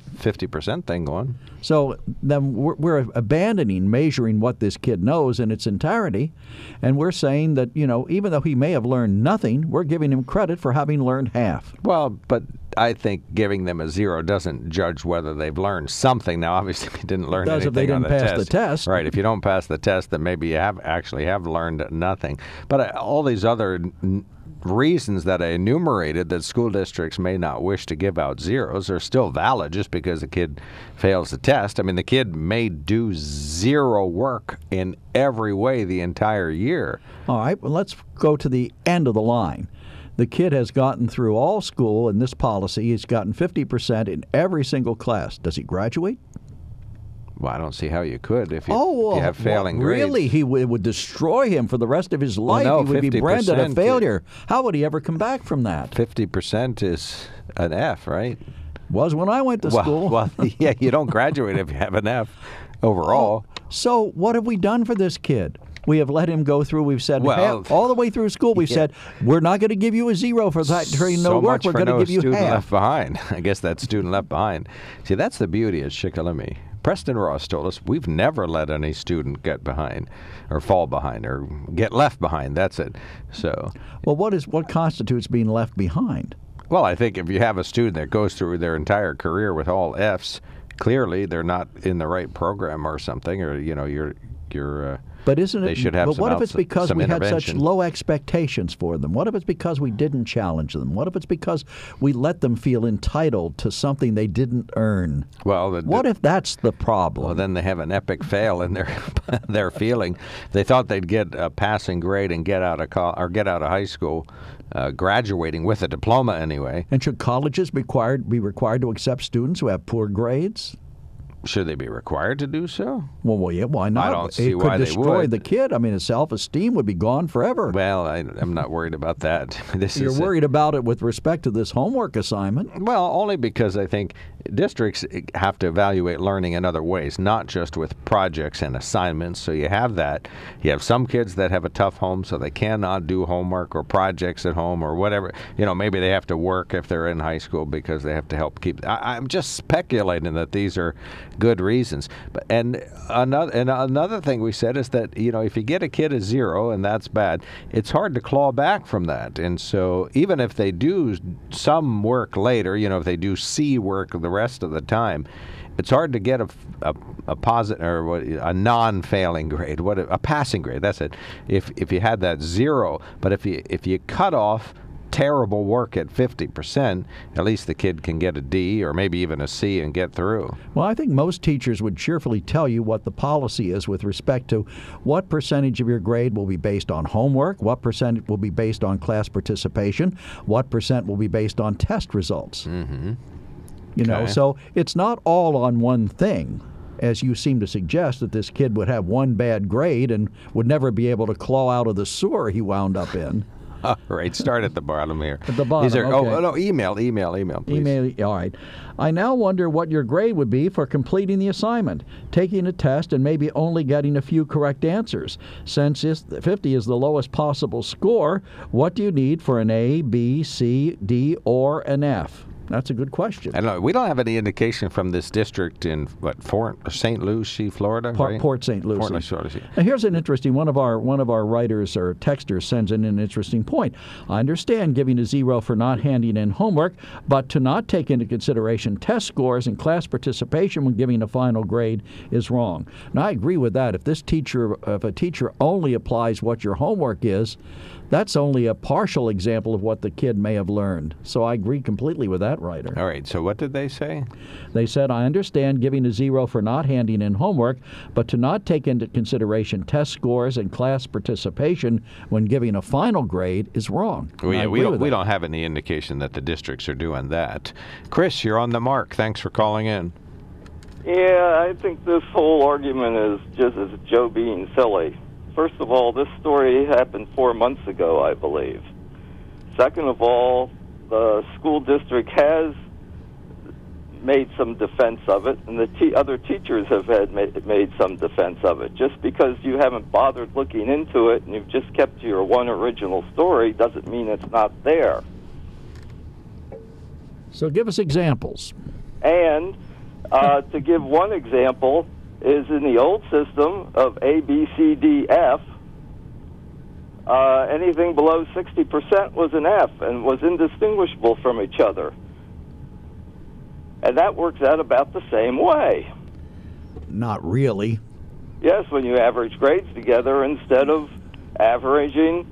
50% thing going. So then we're abandoning measuring what this kid knows in its entirety, and we're saying that, you know, even though he may have learned nothing, we're giving him credit for having learned half. Well, but I think giving them a 0 doesn't judge whether they've learned something. Now, obviously, they didn't learn anything if they didn't on the pass test. the test. Right. If you don't pass the test, then maybe you actually have learned nothing. But all these other reasons that I enumerated that school districts may not wish to give out 0s are still valid just because the kid fails the test. I mean, the kid may do 0 work in every way the entire year. All right. Well, let's go to the end of the line. The kid has gotten through all school in this policy. He's gotten 50% in every single class. Does he graduate? Well, I don't see how you could if you have failing grades. Really? It would destroy him for the rest of his life. Well, no, he would be branded a failure. How would he ever come back from that? 50% is an F, right? Was when I went to school. Well, yeah, you don't graduate if you have an F overall. So what have we done for this kid? We have let him go through. We've said all the way through school. We've said we're not going to give you a 0 for that during no work. We're going to give you student half. Left behind. I guess that's student left behind. See, that's the beauty of Shikellamy. Preston Ross told us we've never let any student get behind, or fall behind, or get left behind. That's it. So, well, what constitutes being left behind? Well, I think if you have a student that goes through their entire career with all Fs, clearly they're not in the right program or something, or you're. But isn't it? They should have. But what if it's because we had such intervention. low expectations for them? What if it's because we didn't challenge them? What if it's because we let them feel entitled to something they didn't earn? Well, what if that's the problem? Well, then they have an epic fail in their feeling. They thought they'd get a passing grade and get out of high school, graduating with a diploma anyway. And should colleges be required to accept students who have poor grades? Should they be required to do so? Well, yeah, why not? I don't see why they would. It could destroy the kid. I mean, his self-esteem would be gone forever. Well, I'm not worried about that. You're worried about it with respect to this homework assignment? Well, only because I think districts have to evaluate learning in other ways, not just with projects and assignments. So you have that. You have some kids that have a tough home, so they cannot do homework or projects at home or whatever. Maybe they have to work if they're in high school because they have to help keep. I'm just speculating that these are good reasons. And another thing we said is that, if you get a kid a 0 and that's bad, it's hard to claw back from that. And so even if they do some work later, if they do C work the rest of the time, it's hard to get a positive or a non-failing grade, a passing grade. That's it. If you had that 0, but if you cut off terrible work at 50%, at least the kid can get a D or maybe even a C and get through. Well, I think most teachers would cheerfully tell you what the policy is with respect to what percentage of your grade will be based on homework, what percent will be based on class participation, what percent will be based on test results. Mm-hmm. So it's not all on one thing, as you seem to suggest, that this kid would have one bad grade and would never be able to claw out of the sewer he wound up in. All right, start at the bottom here. At the bottom, okay. Oh, no, email, please. All right. I now wonder what your grade would be for completing the assignment, taking a test, and maybe only getting a few correct answers. Since 50 is the lowest possible score, what do you need for an A, B, C, D, or an F? That's a good question. I don't know. We don't have any indication from this district in Fort St. Lucie, Florida, right? Port St. Lucie. Port St. Lucie. Now, here's an interesting one of our writers or texters sends in an interesting point. I understand giving a 0 for not handing in homework, but to not take into consideration test scores and class participation when giving a final grade is wrong. Now, I agree with that. If a teacher only applies what your homework is, that's only a partial example of what the kid may have learned. So I agree completely with that writer. All right, so what did they say? They said, I understand giving a 0 for not handing in homework, but to not take into consideration test scores and class participation when giving a final grade is wrong. We don't have any indication that the districts are doing that. Chris, you're on the mark. Thanks for calling in. Yeah, I think this whole argument is just as Joe being silly. First of all, this story happened 4 months ago, I believe. Second of all, the school district has made some defense of it, and the other teachers have made some defense of it. Just because you haven't bothered looking into it and you've just kept to your one original story doesn't mean it's not there. So give us examples. And to give one example, is in the old system of A, B, C, D, F, anything below 60% was an F and was indistinguishable from each other. And that works out about the same way. Not really. Yes, when you average grades together instead of averaging,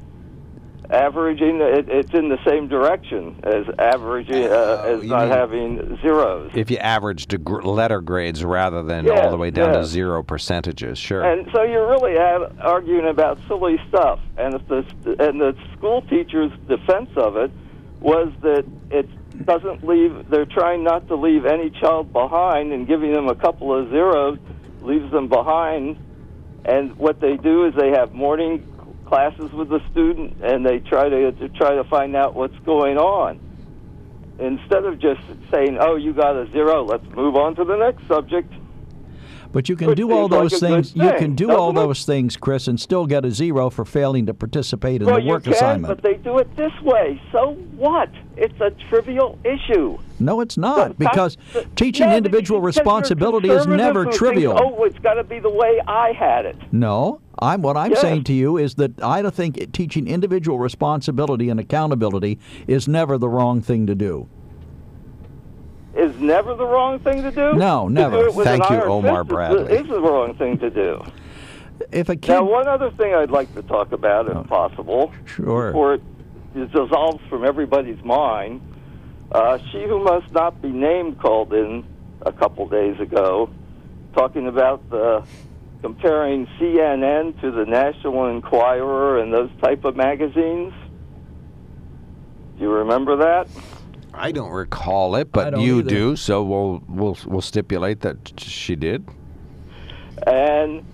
it's in the same direction as averaging, as not having zeros. If you averaged letter grades rather than all the way down to 0 percentages, sure. And so you're really arguing about silly stuff. And the school teacher's defense of it was that it doesn't leave. They're trying not to leave any child behind, and giving them a couple of zeros leaves them behind. And what they do is they have morning classes with the student, and they try to find out what's going on. Instead of just saying, "Oh, you got a 0, let's move on to the next subject." But you can do all those things. You can do all those things, Chris, and still get a 0 for failing to participate in the work assignment. But they do it this way. So what? It's a trivial issue. No, it's not, because teaching individual responsibility is never trivial. Oh, it's got to be the way I had it. No, what I'm saying to you is that I don't think teaching individual responsibility and accountability is never the wrong thing to do. Is never the wrong thing to do? No, never. Thank you, Omar Bradley. Is the wrong thing to do. If a kid... Now, one other thing I'd like to talk about, if possible, sure, before it dissolves from everybody's mind. She Who Must Not Be Named called in a couple days ago, talking about comparing CNN to the National Enquirer and those type of magazines. Do you remember that? I don't recall it, but you do, so we'll stipulate that she did. And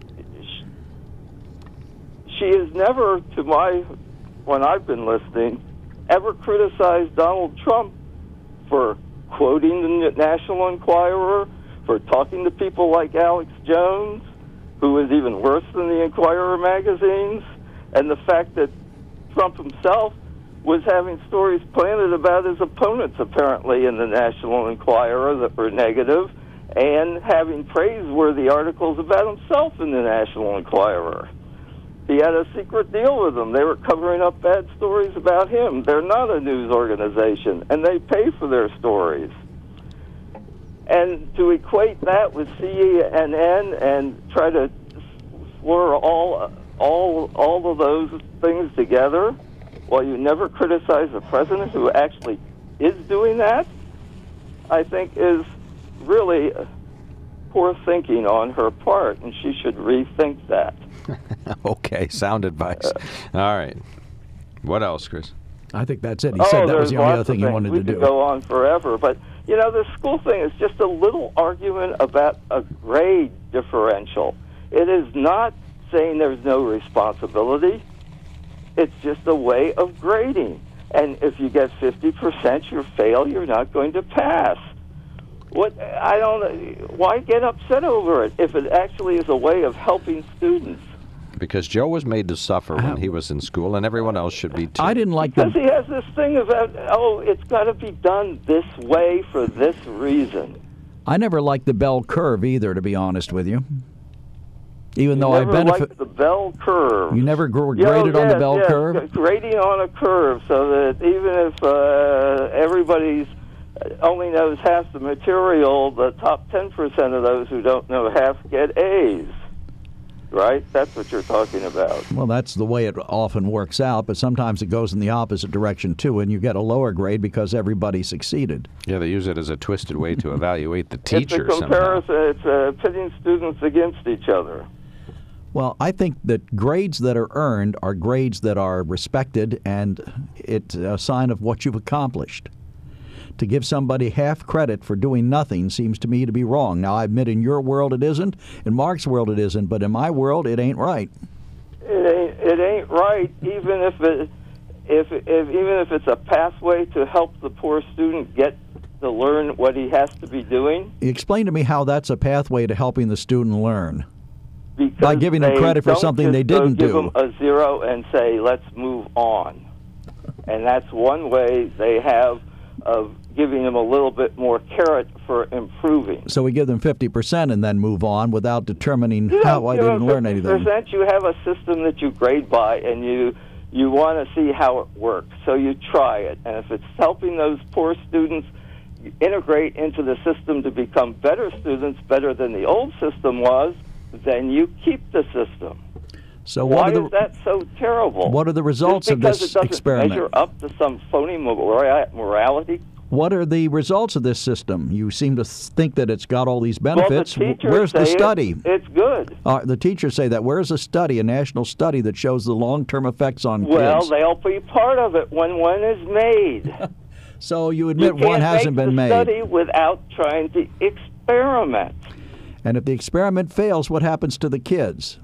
she has never, when I've been listening, ever criticized Donald Trump for quoting the National Enquirer, for talking to people like Alex Jones, who is even worse than the Enquirer magazines, and the fact that Trump himself was having stories planted about his opponents, apparently, in the National Enquirer that were negative, and having praiseworthy articles about himself in the National Enquirer. He had a secret deal with them. They were covering up bad stories about him. They're not a news organization, and they pay for their stories. And to equate that with CNN and try to slur all of those things together, while you never criticize the president who actually is doing that, I think is really poor thinking on her part, and she should rethink that. Okay, sound advice. All right. What else, Chris? I think that's it. He said that was the only other thing he wanted to do. We could go on forever, but, the school thing is just a little argument about a grade differential. It is not saying there's no responsibility. It's just a way of grading. And if you get 50%, you fail, you're not going to pass. Why get upset over it if it actually is a way of helping students? because Joe was made to suffer when he was in school, and everyone else should be too. I didn't like Because he has this thing about, it's got to be done this way for this reason. I never liked the bell curve either, to be honest with you. Even though I never liked the bell curve. You never graded on the bell curve? Grading on a curve so that even if everybody's only knows half the material, the top 10% of those who don't know half get A's. Right? That's what you're talking about. Well, that's the way it often works out, but sometimes it goes in the opposite direction, too, and you get a lower grade because everybody succeeded. Yeah, they use it as a twisted way to evaluate the teacher. It's a comparison. It's pitting students against each other. Well, I think that grades that are earned are grades that are respected, and it's a sign of what you've accomplished. To give somebody half credit for doing nothing seems to me to be wrong. Now, I admit in your world it isn't, in Mark's world it isn't, but in my world it ain't right. It ain't right, even if it's a pathway to help the poor student get to learn what he has to be doing. Explain to me how that's a pathway to helping the student learn. Because by giving them credit for something they didn't do. Give them a 0 and say, let's move on. And that's one way they have of giving them a little bit more carrot for improving. So we give them 50% and then move on without determining why they didn't learn anything. You have a system that you grade by, and you want to see how it works. So you try it. And if it's helping those poor students integrate into the system to become better students, better than the old system was, then you keep the system. So why is that so terrible? What are the results of this experiment? Measure up to some phony morality. What are the results of this system? You seem to think that it's got all these benefits. Well, the where's the study? It's good. The teachers say that. Where's a study, a national study that shows the long-term effects on kids? Well, they'll be part of it when one is made. So you admit one hasn't been made. You can't make the study without trying to experiment. And if the experiment fails, what happens to the kids?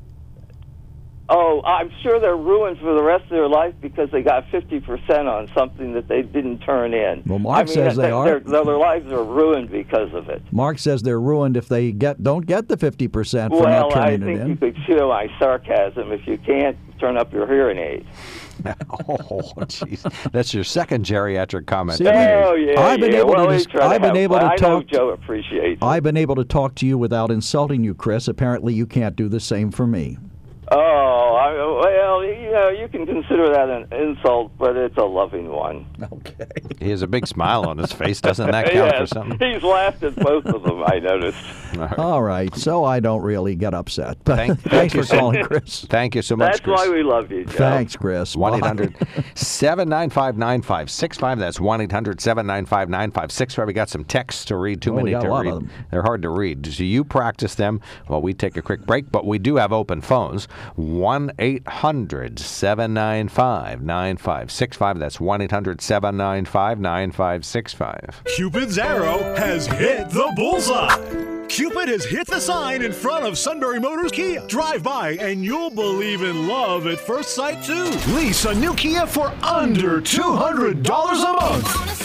Oh, I'm sure they're ruined for the rest of their life because they got 50% on something that they didn't turn in. Well, Mark says they are. Their lives are ruined because of it. Mark says they're ruined if they don't get the 50% for not turning it in. Well, I think you could feel my sarcasm. If you can't, turn up your hearing aid. Oh, jeez. That's your second geriatric comment. See, I've been able to talk. I know Joe appreciates it. I've been able to talk to you without insulting you, Chris. Apparently, you can't do the same for me. Well, you can consider that an insult, but it's a loving one. Okay. He has a big smile on his face. Doesn't that count for something? He's laughed at both of them, I noticed. All right. So I don't really get upset. Thanks for calling, Chris. Thank you so much, That's Chris. why we love you, Joe. Thanks, Chris. 1-800-795-9565. That's 1-800-795-9565. We got some texts to read, too many to read. They're hard to read. So you practice them while we take a quick break, but we do have open phones. 1-800-795-9565. That's 1-800-795-9565. Cupid's arrow has hit the bullseye. Cupid has hit the sign in front of Sunbury Motors Kia. Drive by and you'll believe in love at first sight, too. Lease a new Kia for under $200 a month.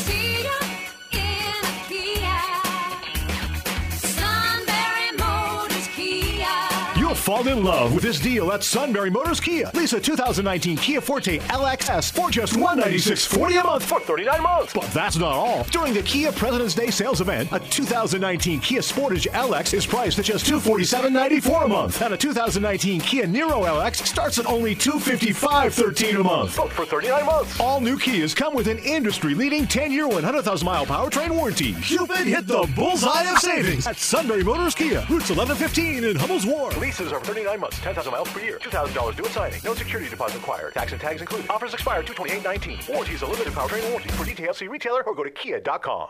Fall in love with this deal at Sunbury Motors Kia. Lease a 2019 Kia Forte LXS for just $196.40 a month for 39 months. But that's not all. During the Kia President's Day sales event, a 2019 Kia Sportage LX is priced at just $247.94 a month. And a 2019 Kia Niro LX starts at only $255.13 a month. Both for 39 months. All new Kias come with an industry-leading 10-year, 100,000-mile powertrain warranty. Cupid hit the bullseye of savings at Sunbury Motors Kia. Routes 1115 in Hummel's Wharf. Leases are for 39 months, 10,000 miles per year, $2,000 due at signing. No security deposit required. Tax and tags included. Offers expire 2/28/19. Warranty is a limited powertrain warranty. For details, see retailer or go to kia.com.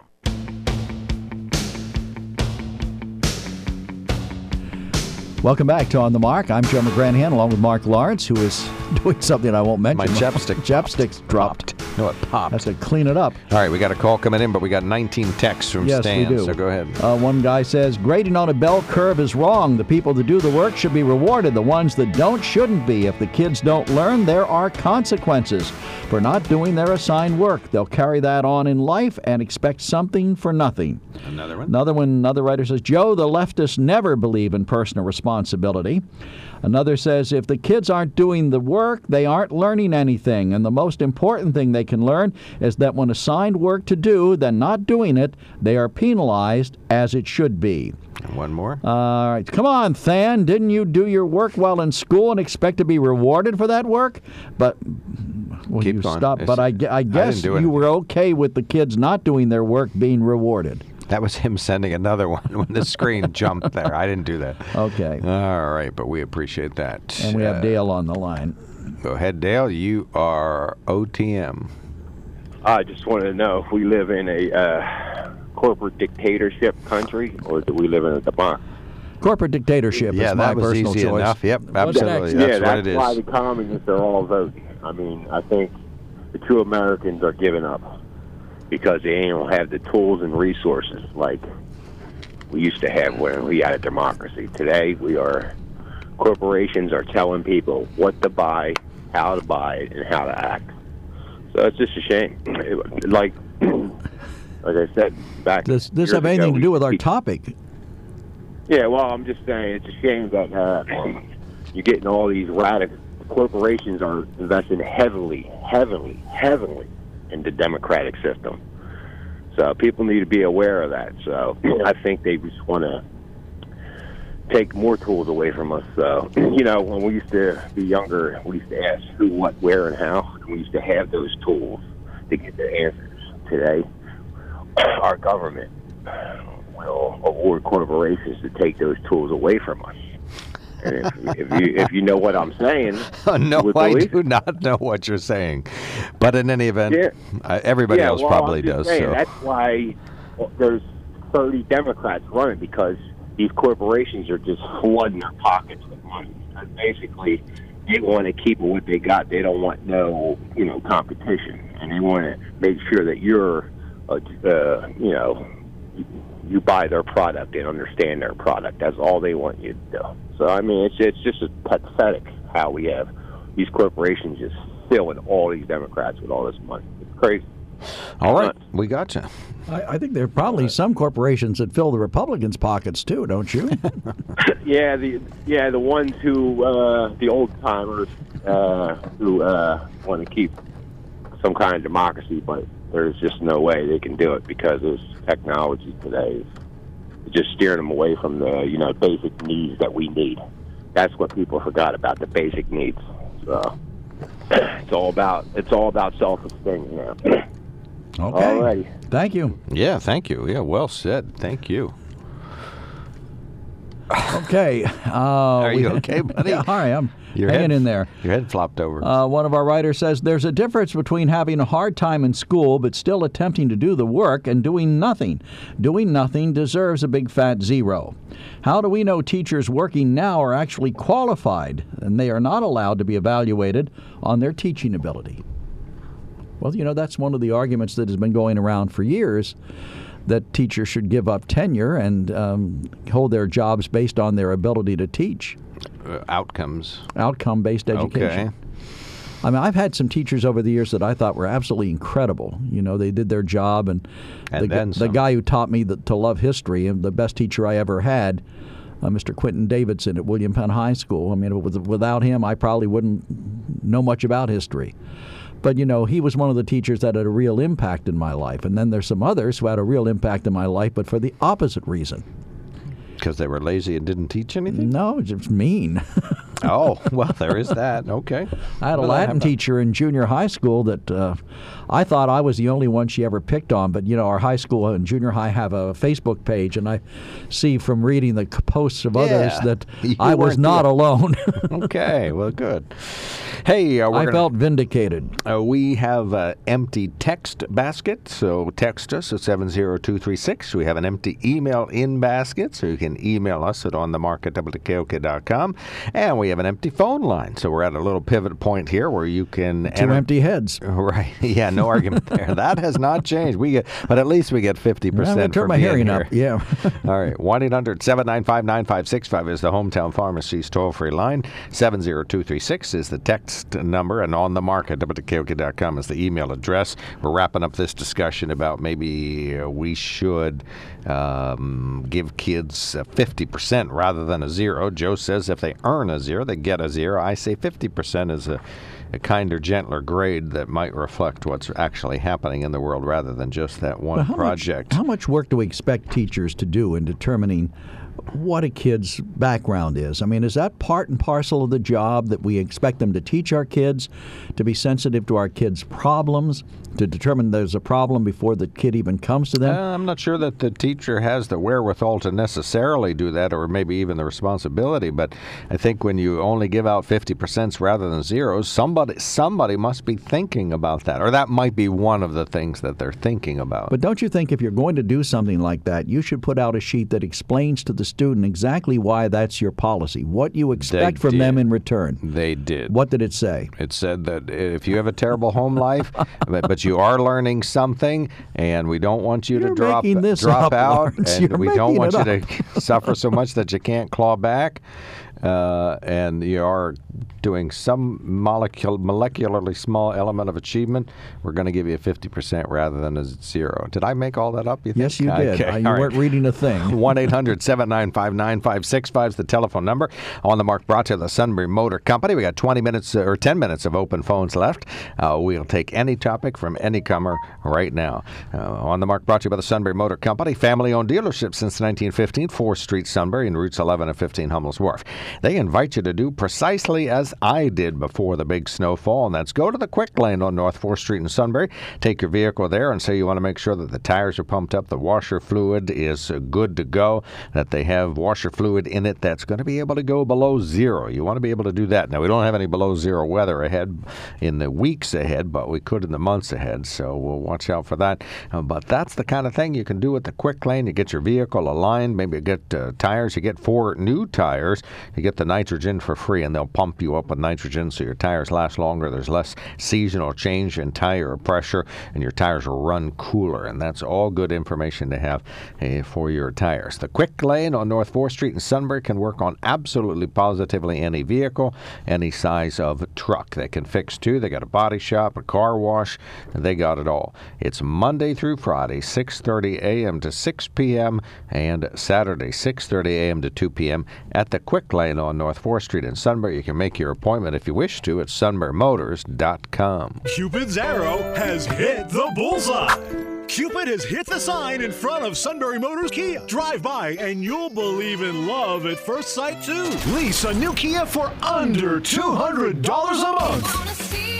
Welcome back to On the Mark. I'm Joe McGranahan along with Mark Lawrence, who is doing something I won't mention. My chapstick. Chapstick's dropped. No, it popped. That's to clean it up. All right, we got a call coming in, but we got 19 texts from Yes, Stan, we do. so go ahead. One guy says, grading on a bell curve is wrong. The people that do the work should be rewarded. The ones that don't shouldn't be. If the kids don't learn, there are consequences for not doing their assigned work. They'll carry that on in life and expect something for nothing. Another one? Another writer says, Joe, the leftists never believe in personal responsibility. Another says, if the kids aren't doing the work, they aren't learning anything. And the most important thing they can learn is that when assigned work to do, then not doing it, they are penalized as it should be. And one more. All right. Come on, Than. Didn't you do your work well in school and expect to be rewarded for that work? But well, Keep you going. stopped. But I guess you were okay with the kids not doing their work being rewarded. That was him sending another one when the screen jumped there. I didn't do that. Okay. All right, but we appreciate that. And we have Dale on the line. Go ahead, Dale. You are OTM. I just wanted to know if we live in a corporate dictatorship country or do we live in a democracy? Corporate dictatorship is my personal easy choice. enough. Yep, What's absolutely. next? That's what it is. Why the communists are all voting. I mean, I think the true Americans are giving up because they don't have the tools and resources like we used to have when we had a democracy. Today, corporations are telling people what to buy, how to buy it, and how to act. So it's just a shame. Like I said back. Does this have anything to do with our topic? Yeah, well, I'm just saying it's a shame that you're getting all these radical corporations are investing heavily in the democratic system. So people need to be aware of that. So I think they just want to take more tools away from us. So, when we used to be younger, we used to ask who, what, where, and how. And we used to have those tools to get the answers. Today, our government will award corporations to take those tools away from us. And if you know what I'm saying, no, I do not know what you're saying. But in any event, everybody else probably does. Saying, so that's why there's 30 Democrats running, because these corporations are just flooding their pockets with money. And basically, they want to keep what they got. They don't want no, competition, and they want to make sure that you're, you buy their product and understand their product. That's all they want you to do. So, I mean, it's just pathetic how we have these corporations just filling all these Democrats with all this money. It's crazy. All right, we got you. I think there are probably some corporations that fill the Republicans' pockets too, don't you? Yeah, the ones who the old timers who want to keep some kind of democracy, but there's just no way they can do it because this technology today is just steering them away from the basic needs that we need. That's what people forgot about, the basic needs. So it's all about self-esteem now. Okay. All right. Thank you. Yeah, thank you. Yeah, well said. Thank you. Okay. Are you okay, buddy? Yeah, all right. I'm hanging in there. Your head flopped over. One of our writers says there's a difference between having a hard time in school but still attempting to do the work and doing nothing. Doing nothing deserves a big fat 0. How do we know teachers working now are actually qualified and they are not allowed to be evaluated on their teaching ability? Well, that's one of the arguments that has been going around for years, that teachers should give up tenure and hold their jobs based on their ability to teach. Outcome-based education. Okay. I mean, I've had some teachers over the years that I thought were absolutely incredible. They did their job, and the guy who taught me to love history, and the best teacher I ever had, Mr. Quentin Davidson at William Penn High School. I mean, without him, I probably wouldn't know much about history. But, he was one of the teachers that had a real impact in my life. And then there's some others who had a real impact in my life, but for the opposite reason. Because they were lazy and didn't teach anything? No, just mean. Oh, well, there is that. Okay. I had a Latin teacher in junior high school that I thought I was the only one she ever picked on. But, our high school and junior high have a Facebook page, and I see from reading the posts of others that I was not alone. Okay, well, good. Hey, I felt vindicated. We have an empty text basket, so text us at 70236. We have an empty email in basket, so you can email us at onthemark@wkok.com. And we have an empty phone line, so we're at a little pivot point here where you can Two empty heads. Right. Yeah, no argument there. That has not changed. But at least we get 50% I'm turn my being hearing here. up. Yeah. All right. 1-800-795-9565 is the Hometown Pharmacy's toll-free line. 70236 is the text number, and onthemark@wkok.com is the email address. We're wrapping up this discussion about maybe we should give kids 50% rather than a zero. Joe says if they earn a zero, they get a zero. I say 50% is a kinder, gentler grade that might reflect what's actually happening in the world rather than just that one project. How much work do we expect teachers to do in determining what a kid's background is? I mean, is that part and parcel of the job that we expect them to teach our kids, to be sensitive to our kids' problems, to determine there's a problem before the kid even comes to them? I'm not sure that the teacher has the wherewithal to necessarily do that, or maybe even the responsibility, but I think when you only give out 50% rather than zeros, somebody must be thinking about that, or that might be one of the things that they're thinking about. But don't you think if you're going to do something like that, you should put out a sheet that explains to the student exactly why that's your policy, what you expect from them in return? They did. What did it say? It said that if you have a terrible home life, but you are learning something, and we don't want you to drop out, and we don't want you to suffer so much that you can't claw back, and you are doing some molecularly small element of achievement, we're going to give you 50% rather than a zero. Did I make all that up, you think? Yes, you did. Okay. You weren't reading a thing. 1-800-795-9565 is the telephone number. On the Mark brought to you the Sunbury Motor Company. We got 10 minutes of open phones left. We'll take any topic from any comer right now. On the Mark brought to you by the Sunbury Motor Company, family-owned dealership since 1915, 4th Street, Sunbury, and routes 11 and 15, Hummel's Wharf. They invite you to do precisely as I did before the big snowfall, and that's go to the Quick Lane on North 4th Street in Sunbury. Take your vehicle there and say you want to make sure that the tires are pumped up, the washer fluid is good to go, that they have washer fluid in it that's going to be able to go below zero. You want to be able to do that. Now, we don't have any below zero weather ahead in the weeks ahead, but we could in the months ahead, so we'll watch out for that. But that's the kind of thing you can do with the Quick Lane. You get your vehicle aligned, maybe you get tires. You get 4 new tires. You get the nitrogen for free, and they'll pump you up with nitrogen so your tires last longer. There's less seasonal change in tire pressure, and your tires will run cooler, and that's all good information to have for your tires. The Quick Lane on North 4th Street in Sunbury can work on absolutely positively any vehicle, any size of truck. They can fix too. They got a body shop, a car wash, and they got it all. It's Monday through Friday, 6:30 a.m. to 6 p.m., and Saturday, 6:30 a.m. to 2 p.m. at the Quick Lane on North 4th Street in Sunbury. You can make your appointment if you wish to at sunburymotors.com. Cupid's arrow has hit the bullseye. Cupid has hit the sign in front of Sunbury Motors Kia. Drive by and you'll believe in love at first sight too. Lease a new Kia for under $200 a month.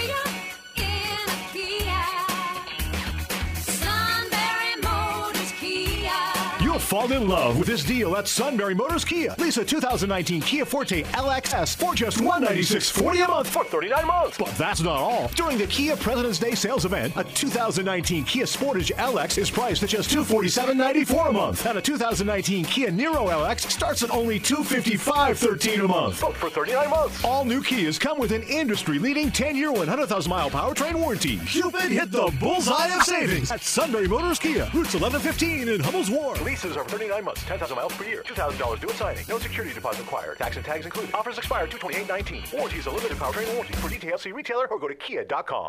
You'll fall in love with this deal at Sunbury Motors Kia. Lease a 2019 Kia Forte LXS for just $196.40 a month for 39 months. But that's not all. During the Kia President's Day sales event, a 2019 Kia Sportage LX is priced at just $247.94 a month. And a 2019 Kia Niro LX starts at only $255.13 a month. Both for 39 months. All new Kias come with an industry-leading 10-year, 100,000-mile powertrain warranty. Cupid hit the bullseye of savings at Sunbury Motors Kia. Routes 1115 in Hummel's Wharf. Leases are 39 months, 10,000 miles per year, $2,000 due at signing. No security deposit required. Tax and tags included. Offers expire 2/28/19. Warranty is a limited powertrain warranty. For details, see retailer or go to kia.com.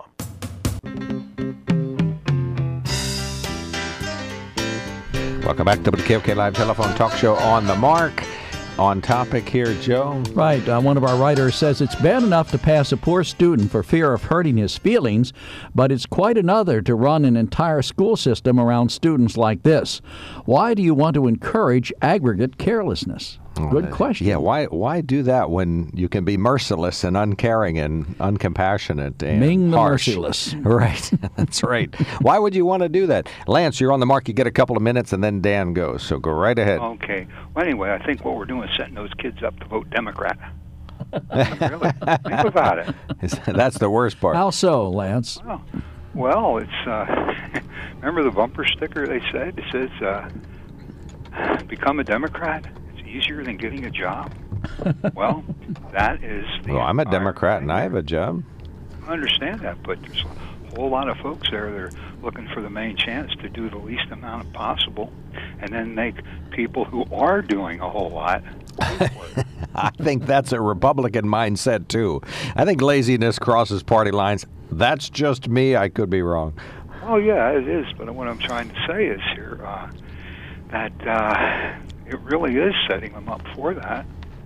Welcome back to the KOK Live Telephone Talk Show on the Mark. On topic here, Joe. Right. One of our writers says it's bad enough to pass a poor student for fear of hurting his feelings, but it's quite another to run an entire school system around students like this. Why do you want to encourage aggregate carelessness? Good question. Yeah, why do that when you can be merciless and uncaring and uncompassionate and Ming the harsh? merciless. Right. That's right. Why would you want to do that? Lance, you're on the Mark. You get a couple of minutes, and then Dan goes. So go right ahead. Okay. Well, anyway, I think what we're doing is setting those kids up to vote Democrat. Really, think about it. That's the worst part. How so, Lance? Well, it's remember the bumper sticker they said? It says, become a Democrat. It's easier than getting a job. Well, that is the... Well, I'm a Democrat and I have a job. I understand that, but there's a whole lot of folks there that are looking for the main chance to do the least amount possible and then make people who are doing a whole lot. I think that's a Republican mindset, too. I think laziness crosses party lines. That's just me. I could be wrong. Oh, yeah, it is. But what I'm trying to say is here that it really is setting them up for that.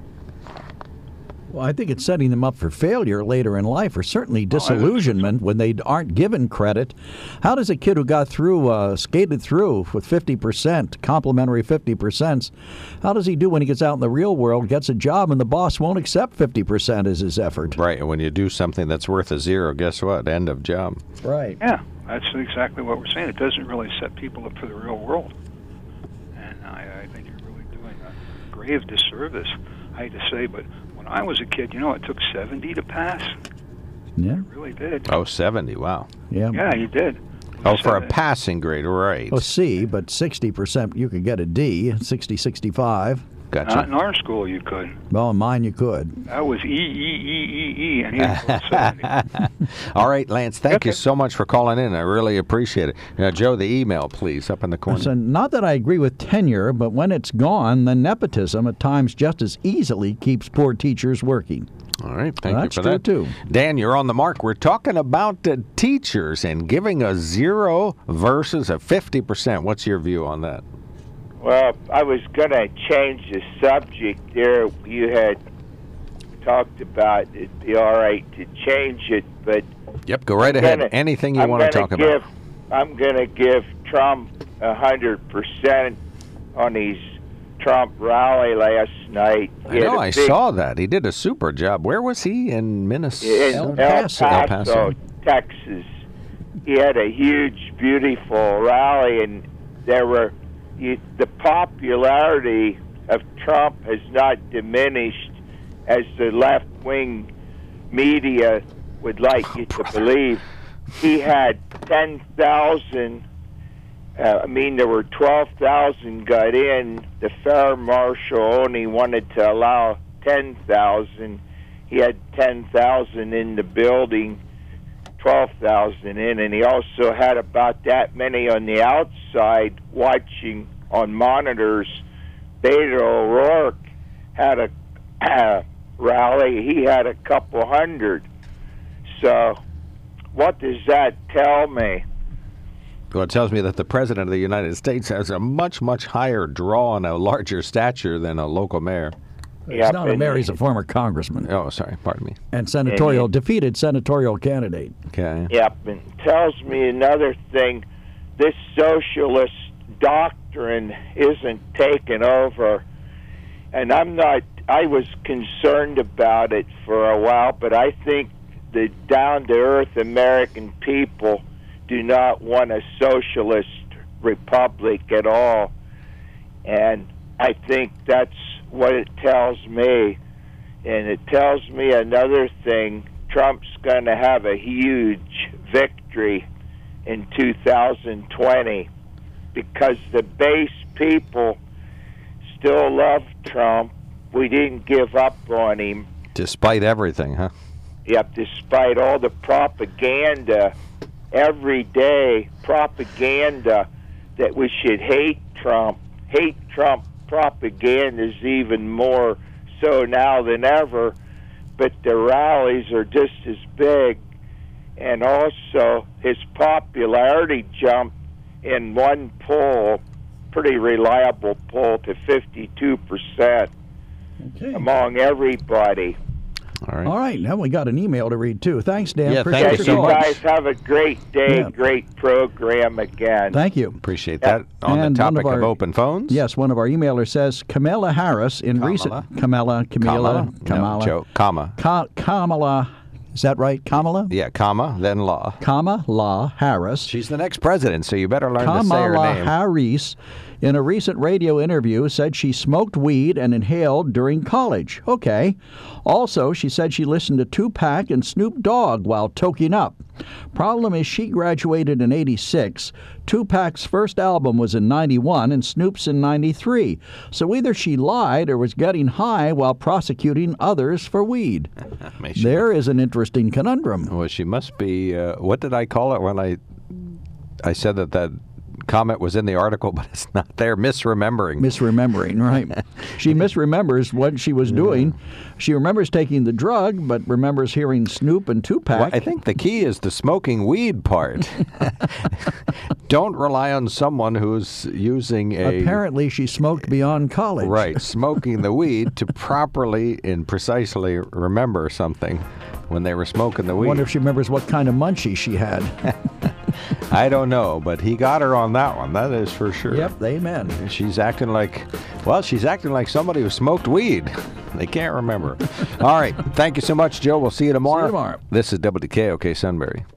Well, I think it's setting them up for failure later in life, or certainly disillusionment when they aren't given credit. How does a kid who got through, skated through with 50%, complimentary 50%, how does he do when he gets out in the real world, gets a job, and the boss won't accept 50% as his effort? Right, and when you do something that's worth a zero, guess what? End of job. Right. Yeah, that's exactly what we're saying. It doesn't really set people up for the real world. And I think you're really doing a grave disservice. I hate to say, but when I was a kid, it took 70 to pass. Yeah. It really did. Oh, 70, wow. Yeah. Yeah, you did. Oh, for a passing grade, right. Oh, C, but 60% you could get a D, 60, 65. Gotcha. Not in our school you could. Well, in mine you could. That was E, and he was 70. All right, Lance, thank you so much for calling in. I really appreciate it. Joe, the email, please, up in the corner. So not that I agree with tenure, but when it's gone, then nepotism at times just as easily keeps poor teachers working. All right, thank you for that. that. Too. Dan, you're on the mark. We're talking about teachers and giving a 0 versus a 50%. What's your view on that? Well, I was going to change the subject there. You had talked about it'd be all right to change it, but... Yep, go right ahead. Anything you want to talk about. I'm going to give Trump 100% on his Trump rally last night. I know, I saw that. He did a super job. Where was he? In Minnesota? In El Paso, Texas. He had a huge, beautiful rally, and there were... the popularity of Trump has not diminished as the left-wing media would like you to believe. He had 10,000, there were 12,000 got in. The fire marshal only wanted to allow 10,000. He had 10,000 in the building, 12,000 in, and he also had about that many on the outside watching on monitors. Beto O'Rourke had a rally. He had a couple hundred. So what does that tell me? Well, it tells me that the President of the United States has a much, much higher draw and a larger stature than a local mayor. He's not a mayor, he's a former congressman. Oh, sorry, pardon me. And defeated senatorial candidate. Okay. Yep, and tells me another thing. This socialist doctrine isn't taken over. And I was concerned about it for a while, but I think the down-to-earth American people do not want a socialist republic at all. And I think that's what it tells me. And it tells me another thing. Trump's going to have a huge victory in 2020 because the base people still love Trump. We didn't give up on him. Despite everything, huh? Yep, despite all the propaganda, everyday propaganda that we should hate Trump. Hate Trump propaganda is even more so now than ever, but the rallies are just as big. And also, his popularity jumped in one poll, pretty reliable poll, to 52% among everybody. All right. Now we got an email to read, too. Thanks, Dan. Yeah, Appreciate thank you so You much. guys have a great day, great program again. Thank you. Appreciate that. On And the one topic of our- of open phones? Yes, one of our emailers says Kamala Harris in recent... Kamala. No, Joe, comma. Kamala. Is that right? Kamala? Yeah, comma, then law. Kamala Harris. She's the next president, so you better learn to say her Kamala name. Harris In a recent radio interview, said she smoked weed and inhaled during college. Okay. Also, she said she listened to Tupac and Snoop Dogg while toking up. Problem is she graduated in 86. Tupac's first album was in 91 and Snoop's in 93. So either she lied or was getting high while prosecuting others for weed. There is an interesting conundrum. Well, she must be, what did I call it when I said that comment was in the article, but it's not there? Misremembering, right. She misremembers what she was doing. She remembers taking the drug, but remembers hearing Snoop and Tupac. Well, I think the key is the smoking weed part. Don't rely on someone who's using Apparently she smoked beyond college. Right, smoking the weed to properly and precisely remember something when they were smoking the weed. I wonder if she remembers what kind of munchie she had. I don't know, but he got her on that one. That is for sure. Yep, amen. She's acting like somebody who smoked weed. They can't remember. All right. Thank you so much, Joe. We'll see you tomorrow. See you tomorrow. This is WKOK Sunbury.